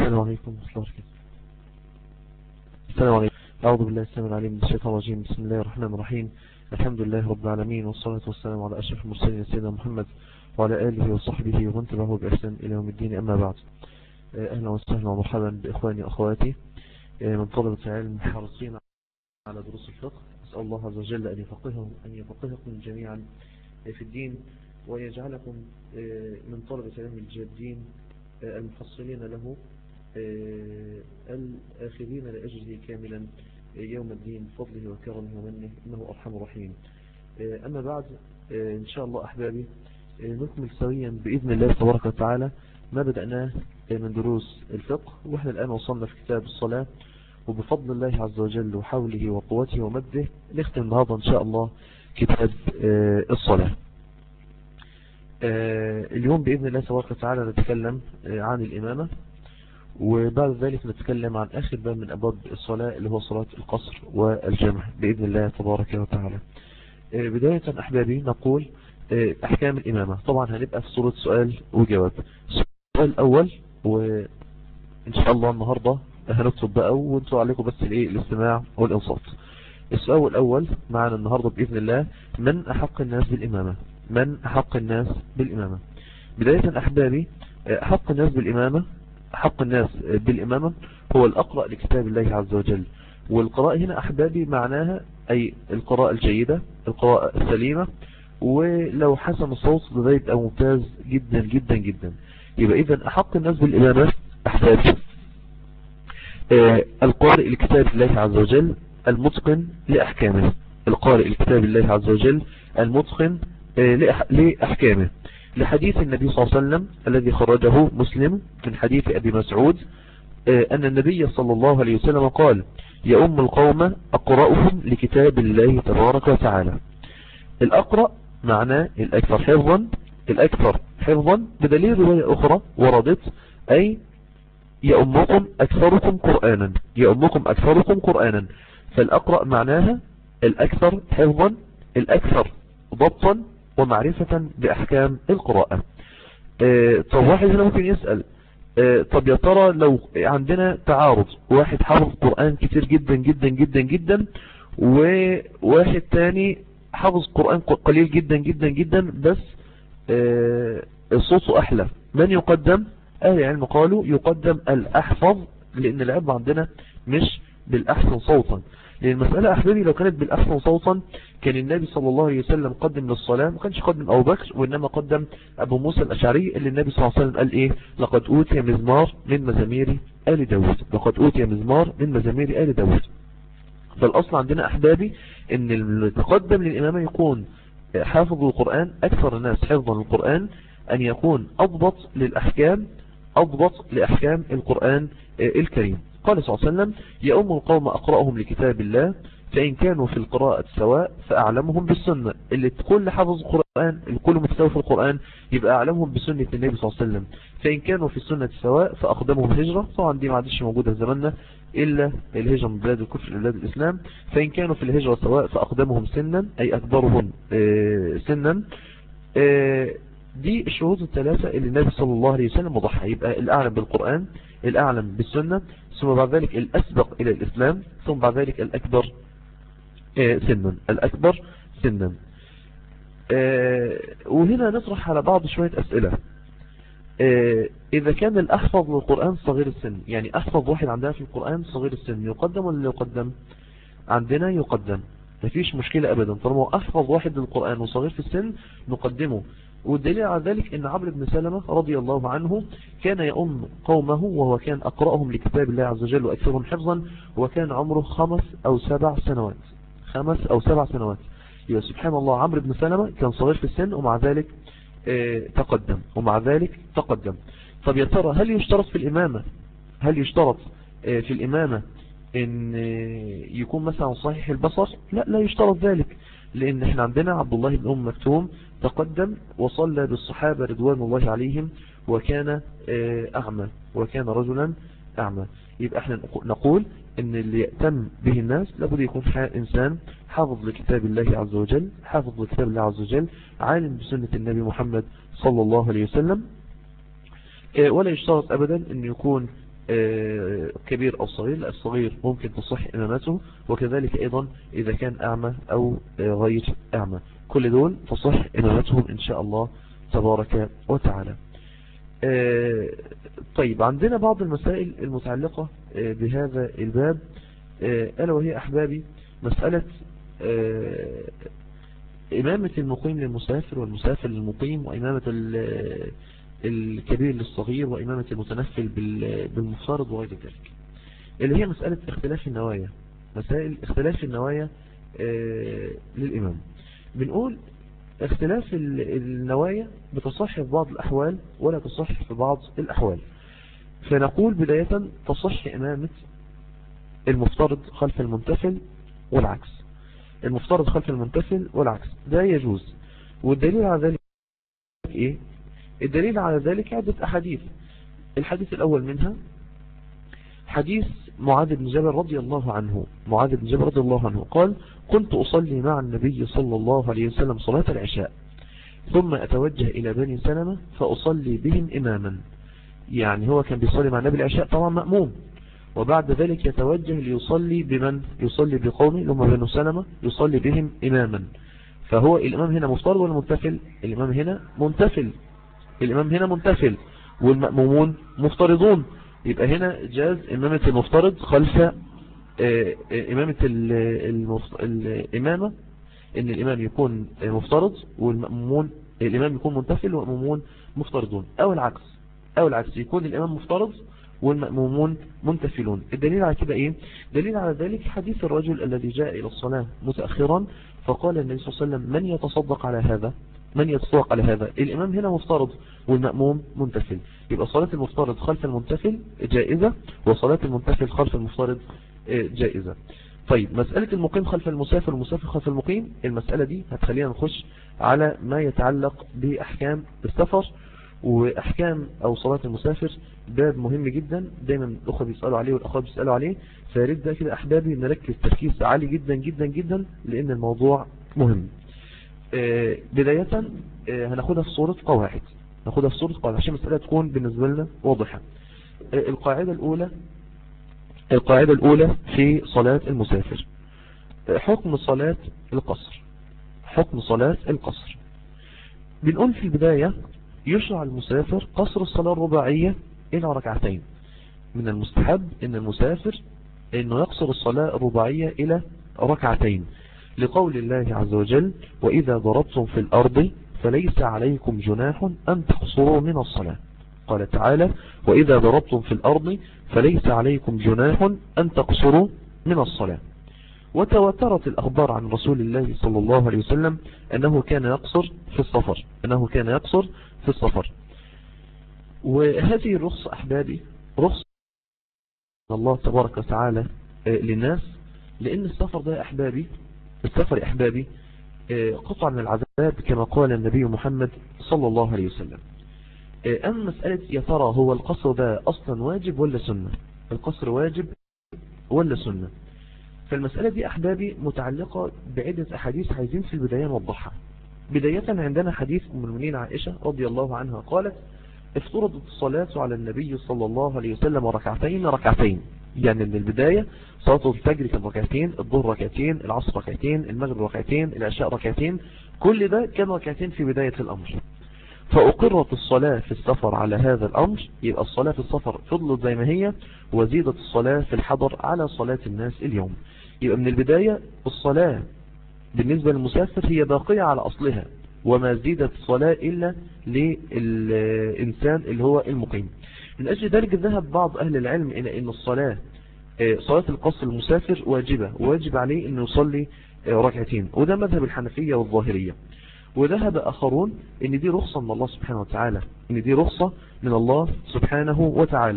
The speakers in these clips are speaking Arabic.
السلام عليكم ورحمة الله وبركاته. السلام عليكم. أعوذ بالله السميع العليم من الشيطان الرجيم. بسم الله الرحمن الرحيم. الحمد لله رب العالمين، والصلاة والسلام على أشرف المرسلين سيدنا محمد وعلى آله وصحبه ومن تبعه بإحسان إلى يوم الدين. أما بعد، أهلا وسهلا ومرحبا بإخواني وأخواتي من طلبة العلم حريصين على دروس الفقه. أسأل الله عز وجل أن يفقهكم جميعا في الدين، ويجعلكم من طلبة العلم الجادين المحصلين له الآخذين لأجله كاملا يوم الدين بفضله وكرمه ومنه، إنه أرحم الراحمين. أما بعد، إن شاء الله أحبابي نكمل سويا بإذن الله تبارك وتعالى ما بدأناه من دروس الفقه، وإحنا الآن وصلنا في كتاب الصلاة، وبفضل الله عز وجل وحوله وقوته ومده نختم النهارده إن شاء الله كتاب الصلاة. اليوم بإذن الله تبارك وتعالى نتكلم عن الإمامة، وبعد ذلك نتكلم عن آخر باب من أبواب الصلاة اللي هو صلاة القصر والجمع بإذن الله تبارك وتعالى. بداية أحبابي نقول أحكام الإمامة. طبعا هنبقى في صورة سؤال وجواب. السؤال الأول، وإن شاء الله النهاردة هنكتب بقى وانتوا عليكم بس الاستماع والإنصات. السؤال الأول معنا النهاردة بإذن الله: من أحق الناس بالإمامة؟ من أحق الناس بالإمامة؟ بداية أحبابي، حق الناس بالإمامة هو الأقرأ لكتاب الله عز وجل. والقراءة هنا أحبابي معناها أي القراءة الجيدة، القراءة السليمة، ولو حسن الصوت ده يبقى ممتاز جدا جدا جدا. يبقى إذن أحق الناس بالإمامة أحبابي القارئ لكتاب الله عز وجل المتقن لأحكامه، القارئ لكتاب الله عز وجل المتقن لأحكامه، لحديث النبي صلى الله عليه وسلم الذي خرجه مسلم من حديث أبي مسعود أن النبي صلى الله عليه وسلم قال: يؤم القوم أقرأهم لكتاب الله تبارك وتعالى. الأقرأ معناه الأكثر حفظا بدليل رواية أخرى وردت أي يؤمكم أكثركم قرآنا. فالأقرأ معناها الأكثر حفظا، الأكثر ضبطا ومعرفة بأحكام القراءة. طب واحد هنا ممكن يسأل: طب يا ترى لو عندنا تعارض، واحد حافظ قرآن كتير جدا جدا جدا جدا وواحد تاني حافظ قرآن قليل جدا جدا جدا بس صوته أحلى، من يقدم؟ أهل العلم قالوا يقدم الأحفظ، لأن العلم عندنا مش بالأحسن صوتا. لأن المسألة أحبابي لو كانت بالأحسن صوتا كان النبي صلى الله عليه وسلم قدم للصلاة، ما كانش قدم أبو بكر، وإنما قدم أبو موسى الأشعري اللي النبي صلى الله عليه وسلم قال إيه: لقد أوتي مزمار من مزامير آل داود، لقد أوتي مزمار من مزامير آل داود. فالأصل عندنا أحبابي إن المتقدم للإمامة يكون حافظ القرآن، أكثر الناس حفظا للقرآن، أن يكون أضبط لأحكام القرآن الكريم. قال صلى الله عليه وسلم: يؤم القوم أقرأهم لكتاب الله، فإن كانوا في القراءة سواء فأعلمهم بالسنة. اللي كل حافظ القرآن، الكل متساوي في القرآن، يبقى أعلمهم بسنة النبي صلى الله عليه وسلم. فإن كانوا في السنة سواء فأقدمهم هجرة. طبعا دي ما عادش موجودة في زماننا إلا الهجرة من بلاد الكفر إلى بلاد الإسلام. فإن كانوا في الهجرة سواء فأقدمهم سنا أي أكبرهم سنا. دي الشروط الثلاثة اللي النبي صلى الله عليه وسلم وضحها. يبقى الأعلم بالقرآن، الأعلم بالسنة، ثم بعد ذلك الأسبق إلى الإسلام، ثم بعد ذلك الأكبر سنا. وهنا نطرح على بعض شوية أسئلة. إذا كان الأحفظ للقرآن صغير السن، يعني أحفظ واحد عندنا في القرآن صغير السن، يقدم ولا يقدم؟ عندنا يقدم، مفيش مشكلة أبدا. طالما أحفظ واحد للقرآن وصغير في السن نقدمه. والدليل على ذلك ان عمرو بن سلمة رضي الله عنه كان يؤم قومه، وهو كان أقرأهم لكتاب الله عز وجل وأكثرهم حفظا، وكان عمره 5 أو 7 سنوات. يبقى سبحان الله، عمرو بن سلمة كان صغير في السن ومع ذلك تقدم. طب يا ترى هل يشترط في الإمامة ان يكون مثلا صحيح البصر؟ لا يشترط ذلك، لان احنا عندنا عبد الله بن أم مكتوم تقدم وصلى بالصحابة رضوان الله عليهم وكان أعمى، وكان رجلا أعمى. يبقى احنا نقول ان اللي يأتم به الناس لابد يكون إنسان حافظ لكتاب الله عز وجل، عالم بسنة النبي محمد صلى الله عليه وسلم. ولا يشترط أبدا أن يكون كبير أو صغير. لا، الصغير ممكن تصح إمامته، وكذلك أيضا إذا كان أعمى أو غير أعمى، كل دول تصح إمامتهم إن شاء الله تبارك وتعالى. طيب، عندنا بعض المسائل المتعلقة بهذا الباب، ألا وهي أحبابي مسألة إمامة المقيم للمسافر والمسافر للمقيم، وإمامة الكبير للصغير، وإمامة المتنفل بالمفترض وغير ذلك، اللي هي مسألة اختلاف النوايا. مسائل اختلاف النوايا للإمام. بنقول اختلاف النوايا بتصح في بعض الأحوال ولا تصح في بعض الأحوال. فنقول بداية تصح إمامة المفترض خلف المنتفل والعكس. المفترض خلف المنتفل والعكس ده يجوز. والدليل على ذلك إيه؟ الدليل على ذلك عدة أحاديث. الحديث الأول منها حديث معاذ بن جبل رضي الله عنه. معاذ بن جبل رضي الله عنه قال: كنت أصلي مع النبي صلى الله عليه وسلم صلاة العشاء، ثم أتوجه إلى بني سلمة فأصلي بهم إماما. يعني هو كان بيصلي مع النبي العشاء طبعا مأموم، وبعد ذلك يتوجه ليصلي بمن؟ يصلي بقومه لما بني سلمة، يصلي بهم إماما. فهو الإمام هنا مفترض ولا منتفل؟ الإمام هنا منتفل. الإمام هنا منتفل والمأمومون مفترضون. يبقى هنا جاز إمامة المفترض خلف إمامة الإمامة، إن الإمام يكون مفترض والمأمومون، الإمام يكون منتفل والمأمومون مفترضون، أو العكس يكون الإمام مفترض والمأمومون منتفلون. الدليل على كده إيه؟ دليل على ذلك حديث الرجل الذي جاء إلى الصلاة متأخرا فقال النبي صلى الله عليه وسلم: من يتصدق على هذا؟ من يتصدق على هذا؟ الإمام هنا مفترض والمأموم منتفل. يبقى صلاة المفترض خلف المنتفل جائزة، وصلاة المنتفل خلف المفترض جائزة. طيب، مسألة المقيم خلف المسافر والمسافر خلف المقيم، المسألة دي هتخلينا نخش على ما يتعلق بأحكام السفر وأحكام أو صلاة المسافر. باب مهم جدا دايما الأخوة بيسألوا عليه والأخوات بيسألوا عليه، فياريت ده كده أحبابي نركز تركيز عالي جدا جدا جدا لأن الموضوع مهم. بداية هناخدها في صورة قواعد، عشان المسألة تكون بالنسبة لنا واضحة. القاعدة الأولى في صلاة المسافر، حكم صلاة القصر. بنقول في البداية: يشرع المسافر قصر الصلاة الرباعية إلى ركعتين. من المستحب إن المسافر إنه يقصر الصلاة الرباعية إلى ركعتين، لقول الله عز وجل: وإذا ضربتم في الأرض فليس عليكم جناح أن تقصروا من الصلاة. قال تعالى: وإذا ضربتم في الأرض فليس عليكم جناح أن تقصروا من الصلاة. وتواترت الأخبار عن رسول الله صلى الله عليه وسلم أنه كان يقصر في السفر. وهذه الرخصة أحبابي رخصة من الله تبارك وتعالى للناس، لأن السفر ده أحبابي قطع من العذاب كما قال النبي محمد صلى الله عليه وسلم. أما مسألة يا ترى هو القصر ده أصلا واجب ولا سنة؟ القصر واجب ولا سنة؟ فالمسألة دي أحبابي متعلقة بعدة أحاديث عايزين في البداية نوضحها. بداية عندنا حديث أم المؤمنين عائشة رضي الله عنها قالت: افترضت الصلاة على النبي صلى الله عليه وسلم ركعتين. يعني من البداية صلاة الفجر كان ركعتين، الظهر ركعتين، العصر ركعتين، المغرب ركعتين، العشاء ركعتين، كل ده كان ركعتين في بداية الأمر. فأقرت الصلاة في السفر على هذا الأمر، يبقى الصلاة في السفر فضلت زي ما هي، وزيدت الصلاة في الحضر على صلاة الناس اليوم. يبقى من البداية الصلاة بالنسبة للمسافر هي باقية على أصلها، وما زيدت الصلاة إلا للإنسان اللي هو المقيم. من أجل ذلك ذهب بعض أهل العلم إلى أن صلاة القصر المسافر واجب عليه أنه يصلي ركعتين، وده مذهب الحنفية والظاهرية. وذهب آخرون أن دي رخصة من الله سبحانه وتعالى،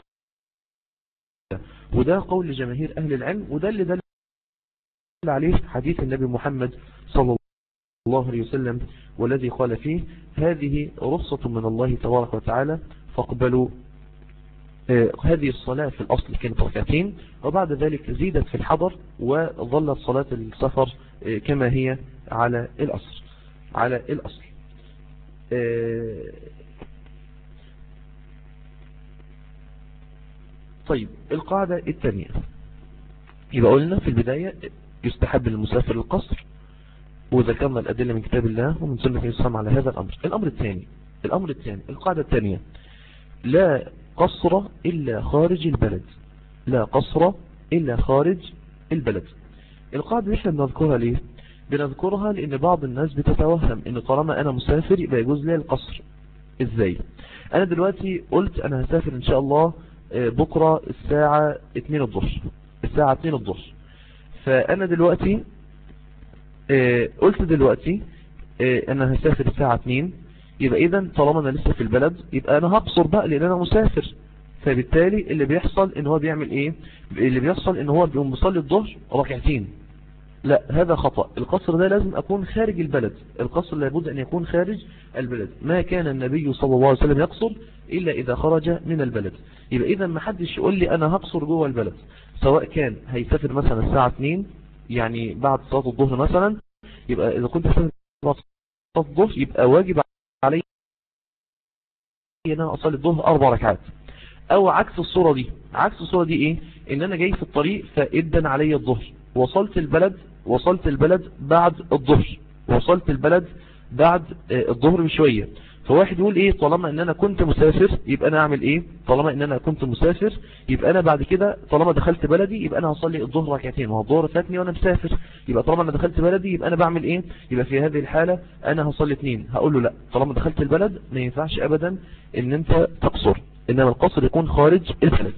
وده قول جماهير أهل العلم، وده اللي دل عليه حديث النبي محمد صلى الله عليه وسلم، والذي قال فيه: هذه رخصة من الله تبارك وتعالى فاقبلوا. هذه الصلاة في الأصل كانت ركعتين، وبعد ذلك زيدت في الحضر، وظلت صلاة السفر كما هي على الأصل. طيب القاعدة الثانية، يبقى قلنا في البداية يستحب للمسافر القصر، وذكرنا الأدلة من كتاب الله ومن سنة النبي صلى الله عليه وسلم على هذا الأمر. الأمر الثاني القاعدة الثانية، لا قصر إلا خارج البلد. لا قصر إلا خارج البلد. القاعدة دي احنا بنذكرها ليه؟ بنذكرها لأن بعض الناس بتتوهم إن طالما أنا مسافر يبقى يجوز لي القصر. إزاي؟ أنا دلوقتي قلت أنا هسافر إن شاء الله بكرة الساعة 2 الظهر. فأنا دلوقتي قلت دلوقتي أنا هسافر الساعة 2، يبقى إذا طالما أنا لسه في البلد يبقى أنا هقصر بقى لأن أنا مسافر. فبالتالي اللي بيحصل إن هو بيعمل إيه؟ اللي بيحصل إن هو بيقوم بيصلي الظهر ركعتين. لا، هذا خطأ. القصر ده لازم أكون خارج البلد. القصر لابد أن يكون خارج البلد. ما كان النبي صلى الله عليه وسلم يقصر إلا إذا خرج من البلد. يبقى إذا ما حدش يقول لي أنا هقصر جوه البلد، سواء كان هيسافر مثلا الساعة 2 يعني بعد صلاة الظهر مثلا، يبقى إذا كنت هسافر بعد صلاة الظهر يبقى واجب علي أن أنا أصلي الظهر 4 ركعات. أو عكس الصورة دي إيه؟ إن أنا جاي في الطريق فإدن علي الظهر، وصلت البلد بعد الظهر، بعد الظهر بشوية. فواحد يقول ايه؟ طالما ان انا كنت مسافر يبقى انا اعمل ايه؟ طالما ان انا كنت مسافر يبقى انا بعد كده طالما دخلت بلدي يبقى انا هصلي الظهر ركعتين، وهو الظهر فاتني وانا مسافر، يبقى طالما انا دخلت بلدي يبقى انا بعمل ايه؟ يبقى في هذه الحالة انا هصلي 2. هقول له لا، طالما دخلت البلد ما ينفعش ابدا ان انت تقصر، انما القصر يكون خارج البلد.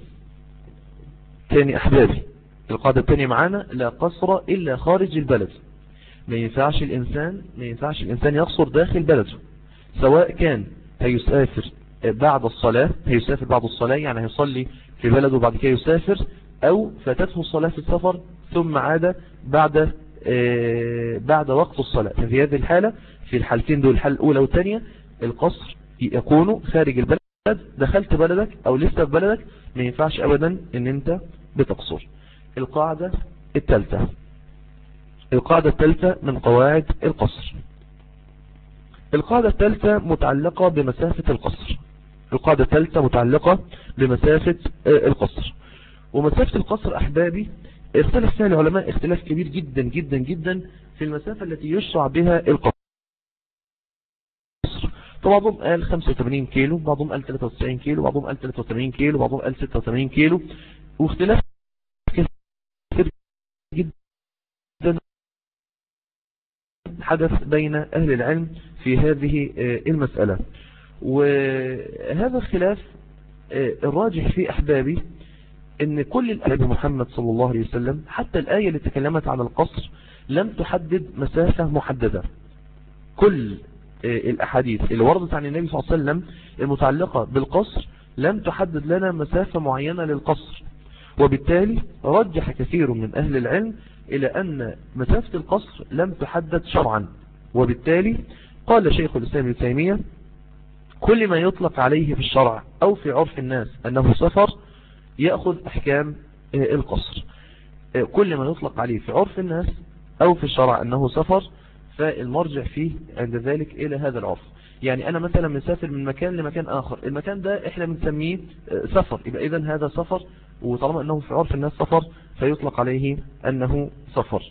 تاني احبابي، القاعدة الثانية معانا لا قصر إلا خارج البلد. ما ينفعش الإنسان يقصر داخل بلده، سواء كان هيسافر بعد الصلاة يعني هيصلي في بلده وبعد كده يسافر، أو فاتته الصلاة في السفر ثم عاد بعد وقت الصلاة. ففي هذه الحالة، في الحالتين دول، الحالة الأولى والثانية، القصر يكون خارج البلد. دخلت بلدك أو لسه في بلدك ما ينفعش أبدا إن أنت بتقصر. القاعدة الثالثة من قواعد القصر. القاعدة الثالثة متعلقة بمسافة القصر. ومسافة القصر أحبابي اختلف فيها العلماء اختلاف كبير جدا جدا جدا في المسافة التي يشرع بها القصر. فبعضهم قال 85 كيلو، بعضهم قال 93 كيلو، بعضهم قال 83 كيلو، بعضهم قال 86 كيلو، واختلاف كثير جدا حدث بين أهل العلم في هذه المسألة. وهذا الخلاف الراجح في أحبابي ان كل الآيات محمد صلى الله عليه وسلم، حتى الآية اللي تكلمت عن القصر لم تحدد مسافة محددة. كل الأحاديث اللي وردت عن النبي صلى الله عليه وسلم المتعلقة بالقصر لم تحدد لنا مسافة معينة للقصر، وبالتالي رجح كثير من أهل العلم إلى أن مسافة القصر لم تحدد شرعا. وبالتالي قال شيخ الإسلام ابن تيمية كل ما يطلق عليه في الشرع أو في عرف الناس أنه سفر يأخذ أحكام القصر. كل ما يطلق عليه في عرف الناس أو في الشرع أنه سفر فالمرجع فيه عند ذلك إلى هذا العرف. يعني أنا مثلا مسافر من مكان لمكان آخر، المكان ده إحنا بنسميه سفر، يبقى إذن هذا سفر، وطالما أنه في عرف الناس سفر فيطلق عليه أنه سفر.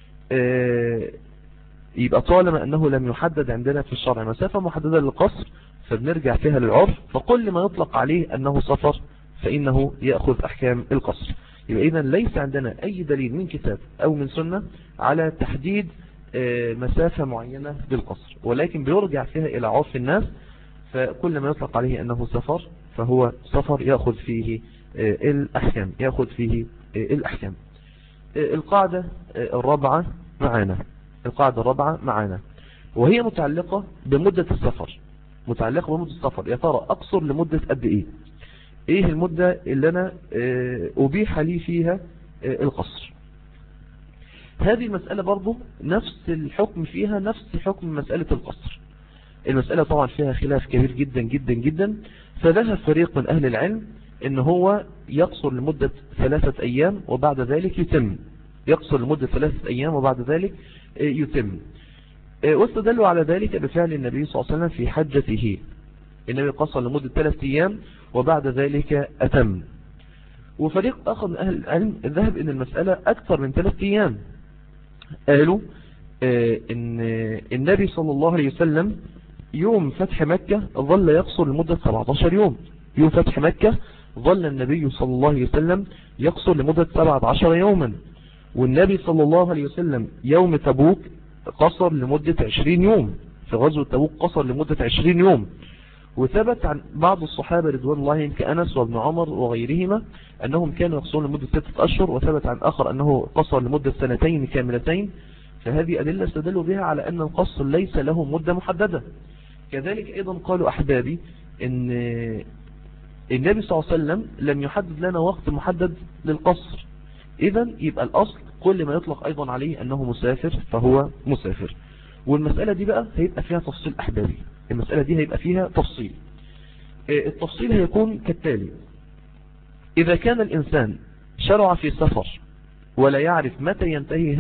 يبقى طالما أنه لم يحدد عندنا في الشرع مسافة محددة للقصر فبنرجع فيها للعرف، فكل ما يطلق عليه أنه سفر فإنه يأخذ أحكام القصر. يبقى إذن ليس عندنا أي دليل من كتاب أو من سنة على تحديد مسافة معينة للقصر، ولكن بيرجع فيها إلى عرف الناس، فكل ما يطلق عليه أنه سفر فهو سفر يأخذ فيه الأحكام. القاعدة الرابعة معنا وهي متعلقة بمدة السفر. يا ترى أقصر لمدة قد إيه المدة اللي أنا أبيح لي فيها القصر؟ هذه المسألة برضو نفس الحكم فيها نفس حكم مسألة القصر. المسألة طبعا فيها خلاف كبير جدا جدا جدا، فذهب فريق من أهل العلم إن هو يقصر لمدة 3 أيام وبعد ذلك يتم. واستدلوا على ذلك بفعل النبي صلى الله عليه وسلم في حجته. النبي قصر لمدة 3 أيام وبعد ذلك أتم. وفريق آخر من أهل العلم ذهب إن المسألة أكثر من 3 أيام. قالوا إن النبي صلى الله عليه وسلم يوم فتح مكة ظل يقصر لمدة 17 يوم. يوم فتح مكة ظل النبي صلى الله عليه وسلم يقصر لمدة 17 يوما. والنبي صلى الله عليه وسلم يوم تبوك قصر لمدة 20 يوم. في غزوة تبوك قصر لمدة 20 يوم. وثبت عن بعض الصحابة رضوان الله عنهم كأنس وابن عمر وغيرهما أنهم كانوا يقصرون لمدة 6 أشهر، وثبت عن آخر أنه قصر لمدة 2 كاملتين. فهذه أدلة استدلوا بها على أن القصر ليس له مدة محددة. كذلك أيضا قالوا أحبابي أن النبي صلى الله عليه وسلم لم يحدد لنا وقت محدد للقصر. إذن يبقى الأصل كل ما يطلق أيضا عليه أنه مسافر فهو مسافر. والمسألة دي بقى هيبقى فيها تفصيل أحبابي. المسألة دي هيبقى فيها تفصيل. التفصيل هيكون كالتالي: إذا كان الإنسان شرع في سفر ولا يعرف متى ينتهي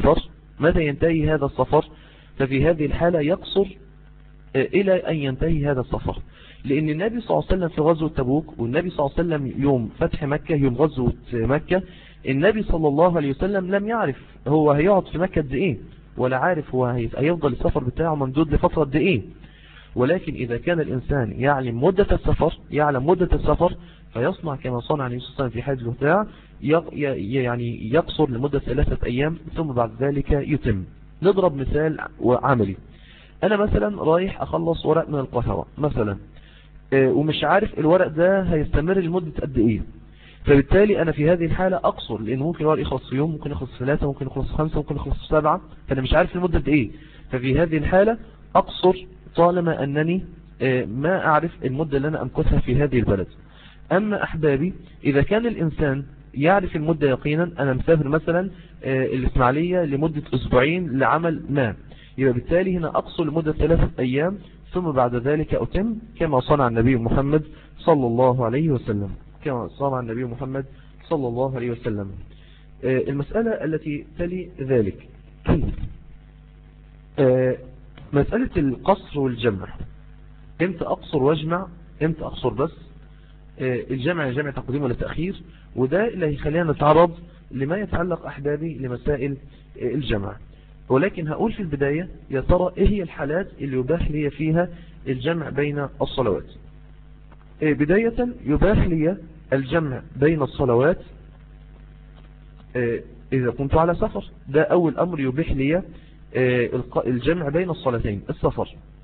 هذا السفر ففي هذه الحالة يقصر إلى أن ينتهي هذا السفر. لأن النبي صلى الله عليه وسلم في غزوة تبوك، والنبي صلى الله عليه وسلم يوم فتح مكة، يوم غزوة مكة، النبي صلى الله عليه وسلم لم يعرف هو هيقعد في مكة قد إيه، ولا عارف هو هيفضل السفر بتاعه ممدود لفترة قد إيه. ولكن إذا كان الإنسان يعلم مدة السفر فيصنع كما صنع النبي صلى الله عليه وسلم في حج الوداع، يعني يقصر لمدة 3 أيام ثم بعد ذلك يتم. نضرب مثال عملي. أنا مثلا رايح أخلص ورق من القاهرة مثلا، ومش عارف الورق ده هيستمر لمدة قد إيه، فبالتالي أنا في هذه الحالة أقصر، لأن ممكن الورق يخلص في يوم، ممكن يخلص في 3، ممكن يخلص في 5، ممكن يخلص في 7، فأنا مش عارف المدة قد إيه. ففي هذه الحالة أقصر طالما أنني ما أعرف المدة اللي أنا أمكثها في هذه البلد. أما أحبابي إذا كان الإنسان يعرف المدة يقينا، أنا مسافر مثلا الإسماعيلية لمدة 2 أسبوع لعمل ما، يبقى بالتالي هنا أقصر لمدة 3 أيام ثم بعد ذلك أتم كما صنع النبي محمد صلى الله عليه وسلم. المسألة التي تلي ذلك مسألة القصر والجمع. امتى أقصر واجمع، امتى أقصر بس، الجمع جمع تقديم ولا تأخير. وده اللي هيخلينا نتعرض لما يتعلق أحبابي لمسائل الجمع. ولكن هقول في البداية يا ترى ايه هي الحالات اللي يباح لي فيها الجمع بين الصلوات. بداية يباح لي الجمع بين الصلوات إذا كنت على سفر. ده أول أمر يباح لي الجمع بين الصلاتين، السفر.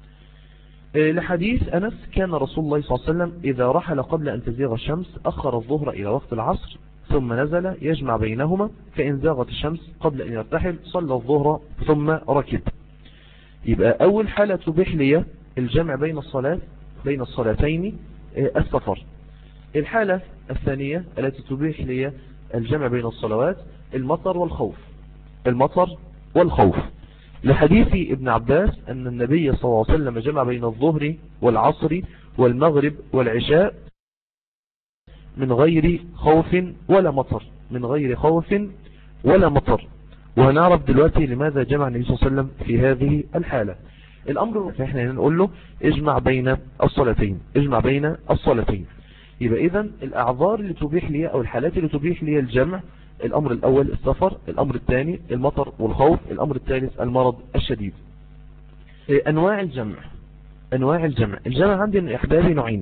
لحديث أنس كان رسول الله صلى الله عليه وسلم إذا رحل قبل أن تزيغ الشمس أخر الظهر إلى وقت العصر ثم نزل يجمع بينهما، فإن زاغت الشمس قبل أن يرتحل صلى الظهر ثم ركب. يبقى أول حالة تبيح لي الجمع بين الصلاتين السفر. الحالة الثانية التي تبيح لي الجمع بين الصلوات المطر والخوف. لحديث ابن عباس أن النبي صلى الله عليه وسلم جمع بين الظهر والعصر والمغرب والعشاء من غير خوف ولا مطر. وهنعرف دلوقتي لماذا جمع النبي صلى الله عليه وسلم في هذه الحالة. الأمر فإحنا نقول له اجمع بين الصلاتين. يبقى إذن الأعذار اللي تبيح لي أو الحالات اللي تبيح لي الجمع: الأمر الأول السفر، الأمر الثاني المطر والخوف، الأمر الثالث المرض الشديد. أنواع الجمع عندي يا أحبابي نوعين.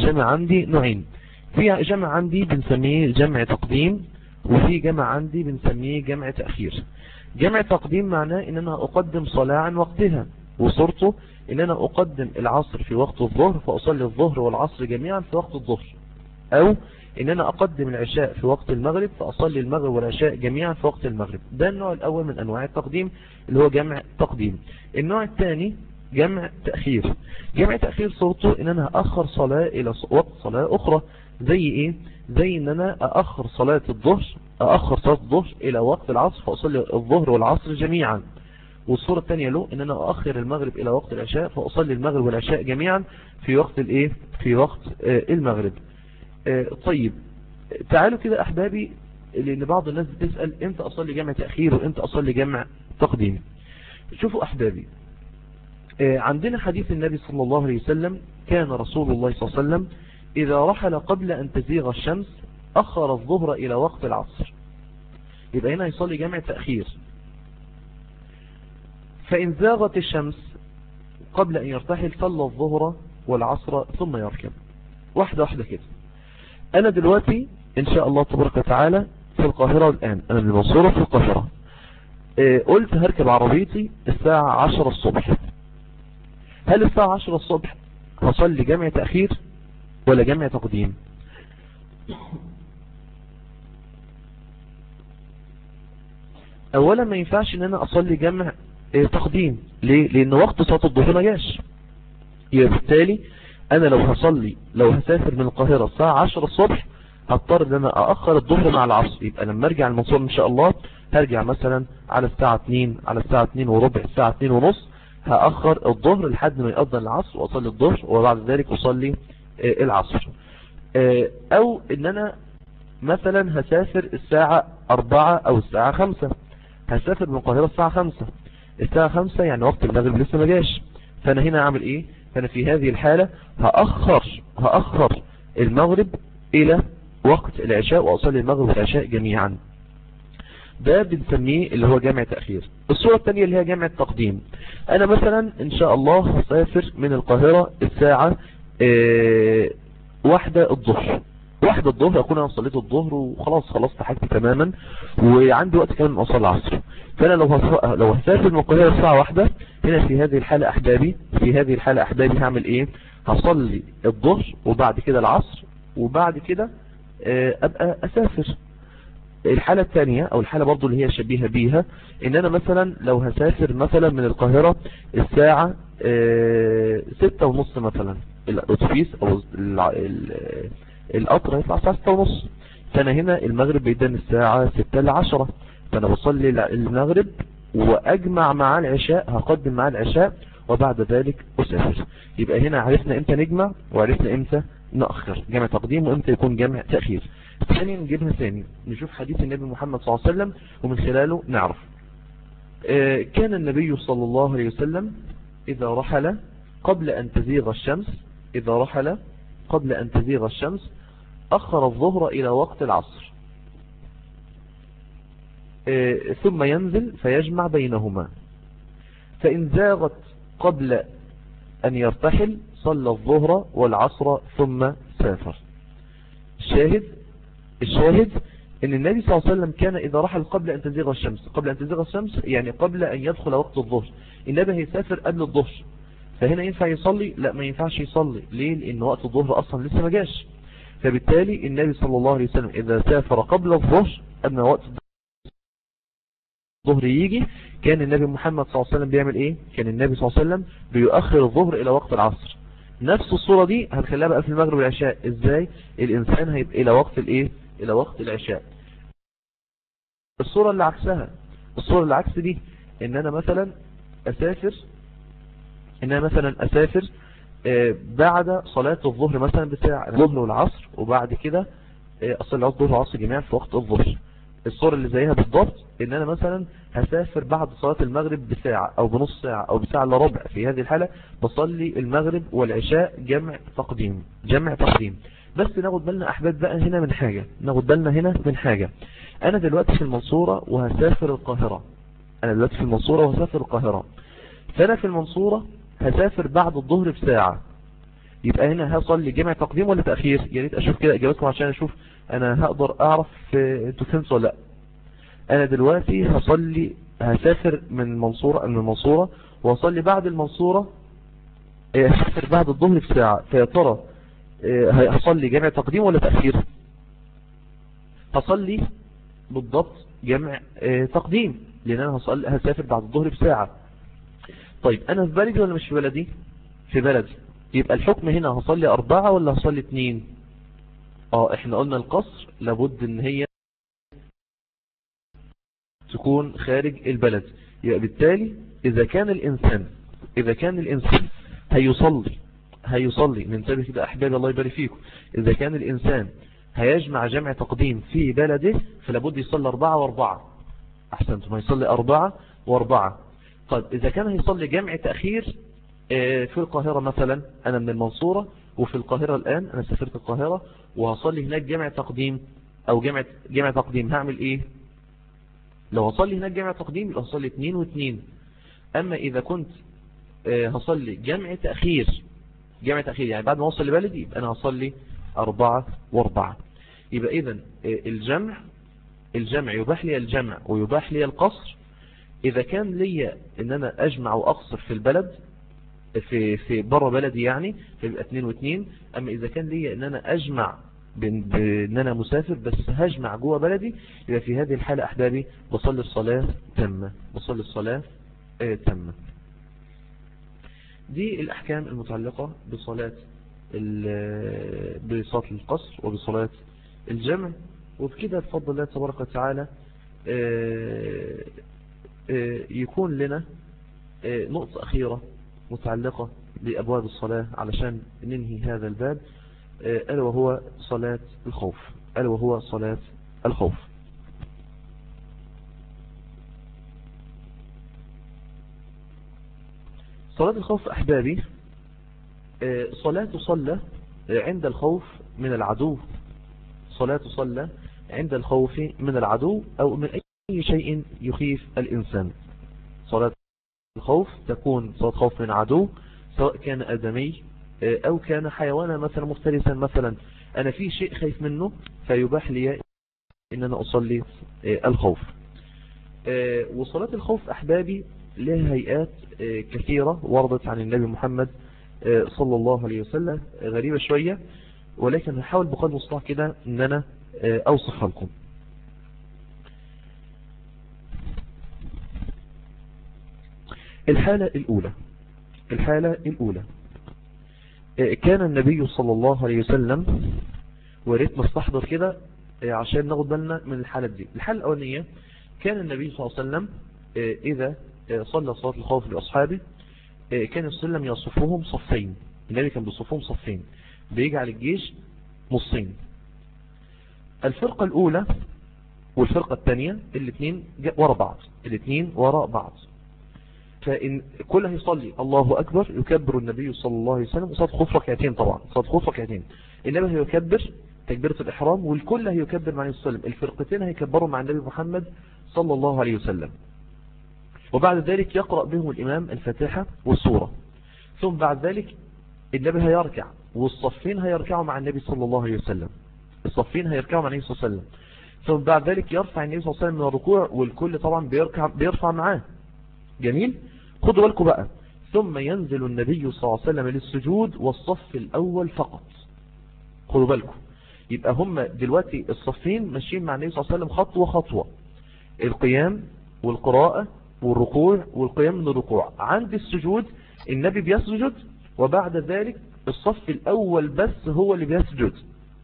في جمع عندي بنسميه جمع تقديم، وفي جمع عندي بنسميه جمع تأخير. جمع تقديم معناه ان انا اقدم صلاة عن وقتها، وصورته ان انا اقدم العصر في وقت الظهر فاصلي الظهر والعصر جميعا في وقت الظهر، او ان انا اقدم العشاء في وقت المغرب فاصلي المغرب والعشاء جميعا في وقت المغرب. ده النوع الاول من انواع التقديم اللي هو جمع تقديم. النوع الثاني جمع تأخير. جمع تأخير صورته ان انا اخر صلاة الى وقت صلاة اخرى. زي ايه؟ زي ان انا اخر صلاة الظهر الى وقت العصر فاصلي الظهر والعصر جميعا. والصورة الثانية له ان انا اخر المغرب الى وقت العشاء فاصلي المغرب والعشاء جميعا في وقت الايه؟ في وقت المغرب. طيب تعالوا كده احبابي، لان بعض الناس بتسأل امتى اصلي جمع تأخير وامتى اصلي جمع تقديم. شوفوا احبابي، عندنا حديث النبي صلى الله عليه وسلم: كان رسول الله صلى الله عليه وسلم إذا رحل قبل أن تزيغ الشمس أخر الظهر إلى وقت العصر، يبقى هنا يصلي جمع تأخير. فإن زاغت الشمس قبل أن يرتحل صلى الظهر والعصر ثم يركب. واحدة واحدة كده. أنا دلوقتي إن شاء الله تبارك وتعالى في القاهرة الآن، أنا من المنصورة في القاهرة. قلت هركب عربيتي الساعة 10 الصبح. هل الساعة 10 الصبح هصلي جمع تأخير ولا جمع تقديم؟ اولا ما ينفعش ان انا اصلي جمع تقديم. ليه؟ لان وقت صلاة الظهر ما جاش. بالتالي انا لو هسافر من القاهرة الساعة 10 الصبح هضطر ان انا ااخر الظهر مع العصر. يبقى لما ارجع المنصورة ان شاء الله هرجع مثلا على الساعة 2، على الساعة 2 وربع، الساعة 2 ونص، هاخر الظهر لحد ما يقضي العصر واصلي الظهر وبعد ذلك اصلي العصر. او ان انا مثلا هسافر الساعة 4 او الساعة 5، هسافر من القاهرة الساعة 5 يعني وقت المغرب لسه ما جاش. فانا هنا اعمل ايه؟ فانا في هذه الحالة هأخر المغرب الى وقت العشاء واصلي المغرب والعشاء جميعا. ده بنسميه اللي هو جمع تأخير. الصورة الثانية اللي هي جمع التقديم. انا مثلا ان شاء الله هسافر من القاهرة الساعة 1 الظهر. 1 الظهر اكون انا صليت الظهر وخلاص خلصت حاجتي تماما وعندي وقت كمان اصلي العصر. فانا لو هسافر من القاهرة الساعة 1 هنا في هذه الحالة احبابي هعمل ايه؟ هصلي الظهر وبعد كده العصر وبعد كده ابقى اسافر. الحالة الثانية او الحالة برضو اللي هي شبيهة بيها ان انا مثلا لو هسافر مثلا من القاهرة الساعة 6:30 مثلا، الاتوبيس او القطر هيطلع الساعة 6:30، فانا هنا المغرب بيدن الساعة 6:10، فانا بصلي المغرب واجمع مع العشاء، هقدم مع العشاء وبعد ذلك اسافر. يبقى هنا عرفنا امتى نجمع وعرفنا امتى نأخر، جمع تقديم وامتى يكون جمع تأخير. ثاني نجيبها ثاني، نشوف حديث النبي محمد صلى الله عليه وسلم ومن خلاله نعرف. كان النبي صلى الله عليه وسلم إذا رحل قبل أن تزيغ الشمس أخر الظهر إلى وقت العصر، ثم ينزل فيجمع بينهما، فإن زاغت قبل أن يرتحل صلى الظهر والعصر ثم سافر. الشاهد ان النبي صلى الله عليه وسلم كان اذا رحل قبل ان تزيغ الشمس يعني قبل ان يدخل وقت الظهر. النبي هيسافر قبل الظهر، فهنا ينفع يصلي؟ لا، ما ينفعش يصلي. ليه؟ لان وقت الظهر اصلا لسه ما جاش. فبالتالي النبي صلى الله عليه وسلم اذا سافر قبل الظهر، قبل وقت الظهر يجي، كان النبي محمد صلى الله عليه وسلم بيعمل ايه؟ كان النبي صلى الله عليه وسلم بيؤخر الظهر الى وقت العصر. نفس الصورة دي هتخليها بقى في المغرب والعشاء. ازاي؟ الانسان هيبقى الى وقت الايه؟ الى وقت العشاء. الصورة اللي عكس دي ان انا مثلا اسافر بعد صلاة الظهر مثلا بساعة، الظهر والعصر، وبعد كده اصلي الظهر والعصر جميعا في وقت الظهر. الصورة اللي زيها بالضبط ان انا مثلا هسافر بعد صلاة المغرب بساعة او بنص ساعة او بساعة الا ربع. في هذه الحالة بصلي المغرب والعشاء جمع تقديم. بس ناخد بالنا احباب بقى هنا من حاجة. انا دلوقتي في المنصورة وهسافر القاهرة. فانا في المنصورة هسافر بعد الظهر بساعة. يبقى هنا هصلي جمع تقديم ولا تأخير؟ يا ريت اشوف كده اجابتكم عشان اشوف انا هقدر اعرف انتوا فهمتوا ولا لا. انا دلوقتي هسافر من المنصورة وهصلي بعد المنصورة، هسافر بعد الظهر بساعة. فيا ترى هصلي جمع تقديم ولا تأخير؟ هصلي بالضبط جمع تقديم، لان انا هسافر بعد الظهر بساعة. طيب انا في بلدي ولا مش في بلدي؟ في بلدي. يبقى الحكم هنا هصلي 4 ولا هصلي 2؟ احنا قلنا القصر لابد ان هي تكون خارج البلد. يبقى بالتالي اذا كان الانسان هيصلي ننتبه كده احبابي الله يبارك فيكم. اذا كان الانسان هيجمع جمع تقديم في بلده فلابد يصلي 4 و4. احسنتم، هيصلي 4 و4. طيب اذا كان هيصلي جمع تأخير في القاهرة مثلا، انا من المنصورة وفي القاهرة الان، انا سافرت القاهرة وهصلي هناك جمع تقديم، او جمع تقديم هعمل ايه؟ لو هصلي هناك جمع تقديم يبقى هصلي 2 و2. اما اذا كنت هصلي جمع تأخير يعني بعد ما اوصل لبلدي يبقى انا هصلي 4 و4. يبقى اذا الجمع يباح لي الجمع ويباح لي القصر اذا كان لي ان انا اجمع واقصر في البلد في بره بلدي يعني فيبقى 2 و2. اما اذا كان لي ان انا اجمع بان انا مسافر بس هجمع جوه بلدي يبقى في هذه الحالة احبابي بصلي الصلاة تامة. دي الاحكام المتعلقة بصلاة القصر وبصلاة الجمع. وبكده بفضل الله تبارك وتعالى يكون لنا نقطة أخيرة متعلقة بأبواب الصلاة علشان ننهي هذا الباب، ألا وهو صلاة الخوف. صلاة الخوف أحبابي صلاة تصلى عند الخوف من العدو، أو من أي شيء يخيف الإنسان. صلاة الخوف تكون صلاة خوف من عدو، سواء كان آدمي أو كان حيوانا مثلا مفترسا مثلا، أنا في شيء خايف منه فيباح لي إن أنا أصلي الخوف. وصلاة الخوف أحبابي لها هيئات كثيرة وردت عن النبي محمد صلى الله عليه وسلم، غريبة شوية ولكن هحاول بقدر المستطاع كده إن أنا أوصفها لكم. الحالة الأولى كان النبي صلى الله عليه وسلم، وريت نستحضر كده عشان ناخد بالنا من الحالة دي. الحالة الأولانية كان النبي صلى الله عليه وسلم إذا صلى صلاة الخوف لأصحابه كان السلم يصفهم صفين. النبي كان بيصفهم صفين، بيجعل الجيش نصين، الفرقة الأولى والفرقة الثانية الاثنين وراء بعض. فإن كل هيصلي الله أكبر يكبر النبي صلى الله عليه وسلم وصلاة خوف ركعتين، طبعا صلاة خوف ركعتين، النبي هيكبر تكبيرة الإحرام والكل هيكبر مع النبي صلى الله عليه وسلم، الفرقتين هيكبروا مع النبي محمد صلى الله عليه وسلم، وبعد ذلك يقرأ بهم الإمام الفاتحة والسورة، ثم بعد ذلك النبي هيركع والصفين هيركعوا مع النبي صلى الله عليه وسلم، ثم بعد ذلك يرفع النبي صلى الله عليه وسلم من الركوع والكل طبعا بيرفع معاه. جميل، خدوا بالكم بقى. ثم ينزل النبي صلى الله عليه وسلم للسجود والصف الأول فقط. خدوا بالكم، يبقى هم دلوقتي الصفين ماشيين مع النبي صلى الله عليه وسلم خطوة خطوة، القيام والقراءة والركوع والقيام من الركوع. عند السجود النبي بيسجد، وبعد ذلك الصف الأول بس هو اللي بيسجد،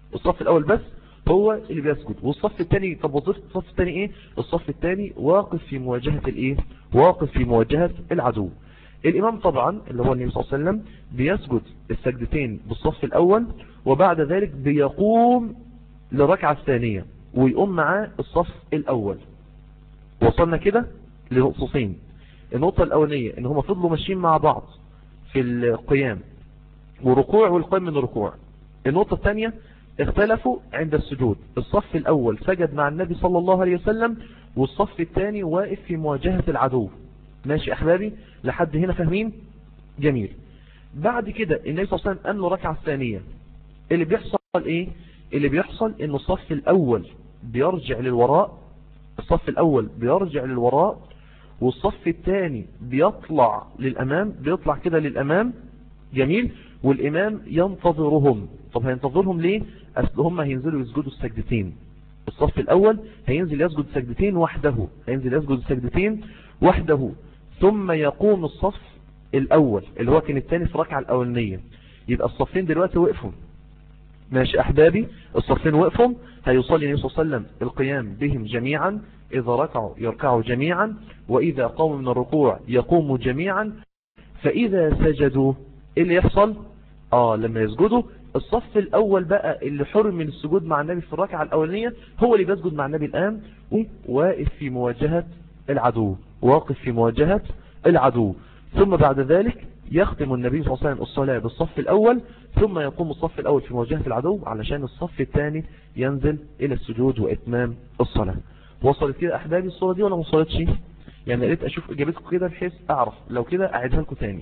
والصف الثاني. طب وظيفة الصف الثاني ايه؟ الصف الثاني واقف في مواجهة العدو. الإمام طبعا اللي هو النبي صلى الله عليه وسلم بيسجد السجدتين بالصف الأول، وبعد ذلك بيقوم لركعة الثانية ويقوم معاه الصف الأول. وصلنا كده لنقطتين. النقطة الأولانية ان هم فضلوا ماشيين مع بعض في القيام وركوع والقيام من الركوع. النقطة الثانية اختلفوا عند السجود، الصف الأول سجد مع النبي صلى الله عليه وسلم والصف الثاني واقف في مواجهة العدو. ماشي أحبابي لحد هنا فاهمين؟ جميل. بعد كده النبي صلى الله عليه وسلم قام له ركعة الثانية. اللي بيحصل ايه؟ اللي بيحصل ان الصف الأول بيرجع للوراء والصف الثاني بيطلع كده للأمام. جميل. والإمام ينتظرهم. طب هينتظرهم ليه؟ أصل هم هينزلوا يسجدوا السجدتين. الصف الأول هينزل يسجد سجدتين وحده، ثم يقوم الصف الأول اللي هو كان الثاني في الركعة الأولانية. يبقى الصفين دلوقتي وقفوا. ماشي أحبابي، الصفين وقفوا. هيصلي النبي صلى الله عليه وسلم القيام بهم جميعا، إذا ركعوا يركعوا جميعا، وإذا قاموا من الركوع يقوموا جميعا. فإذا سجدوا إيه اللي يحصل؟ لما يسجدوا الصف الأول بقى اللي حرم من السجود مع النبي في الركعة الأولانية هو اللي بيسجد مع النبي الآن، واقف في مواجهة العدو. ثم بعد ذلك يختم النبي صلى الله عليه وسلم الصلاة بالصف الأول، ثم يقوم الصف الأول في مواجهة العدو علشان الصف الثاني ينزل إلى السجود وإتمام الصلاة. وصلت كده أحبابي الصورة دي ولا ما وصلتش؟ يعني قريت أشوف إجابتكم كده بحيث أعرف، لو كده أعيدها لكم تاني.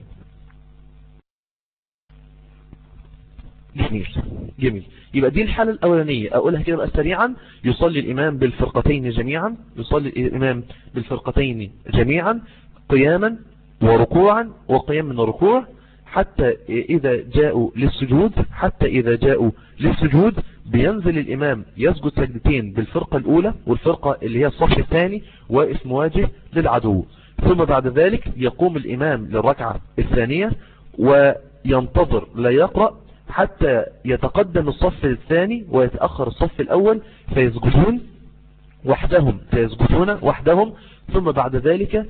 جميل جميل. يبقى دي الحالة الأولانية، أقولها كده بقى سريعا. يصلي الإمام بالفرقتين جميعا، يصلي الإمام بالفرقتين جميعا قياما وركوعا وقيام من الركوع، حتى إذا جاءوا للسجود بينزل الإمام يسجد سجدتين بالفرقة الأولى، والفرقة اللي هي الصف الثاني واقف مواجه للعدو. ثم بعد ذلك يقوم الإمام للركعة الثانية وينتظر لا يقرأ حتى يتقدم الصف الثاني ويتأخر الصف الأول فيسجدون وحدهم. ثم بعد ذلك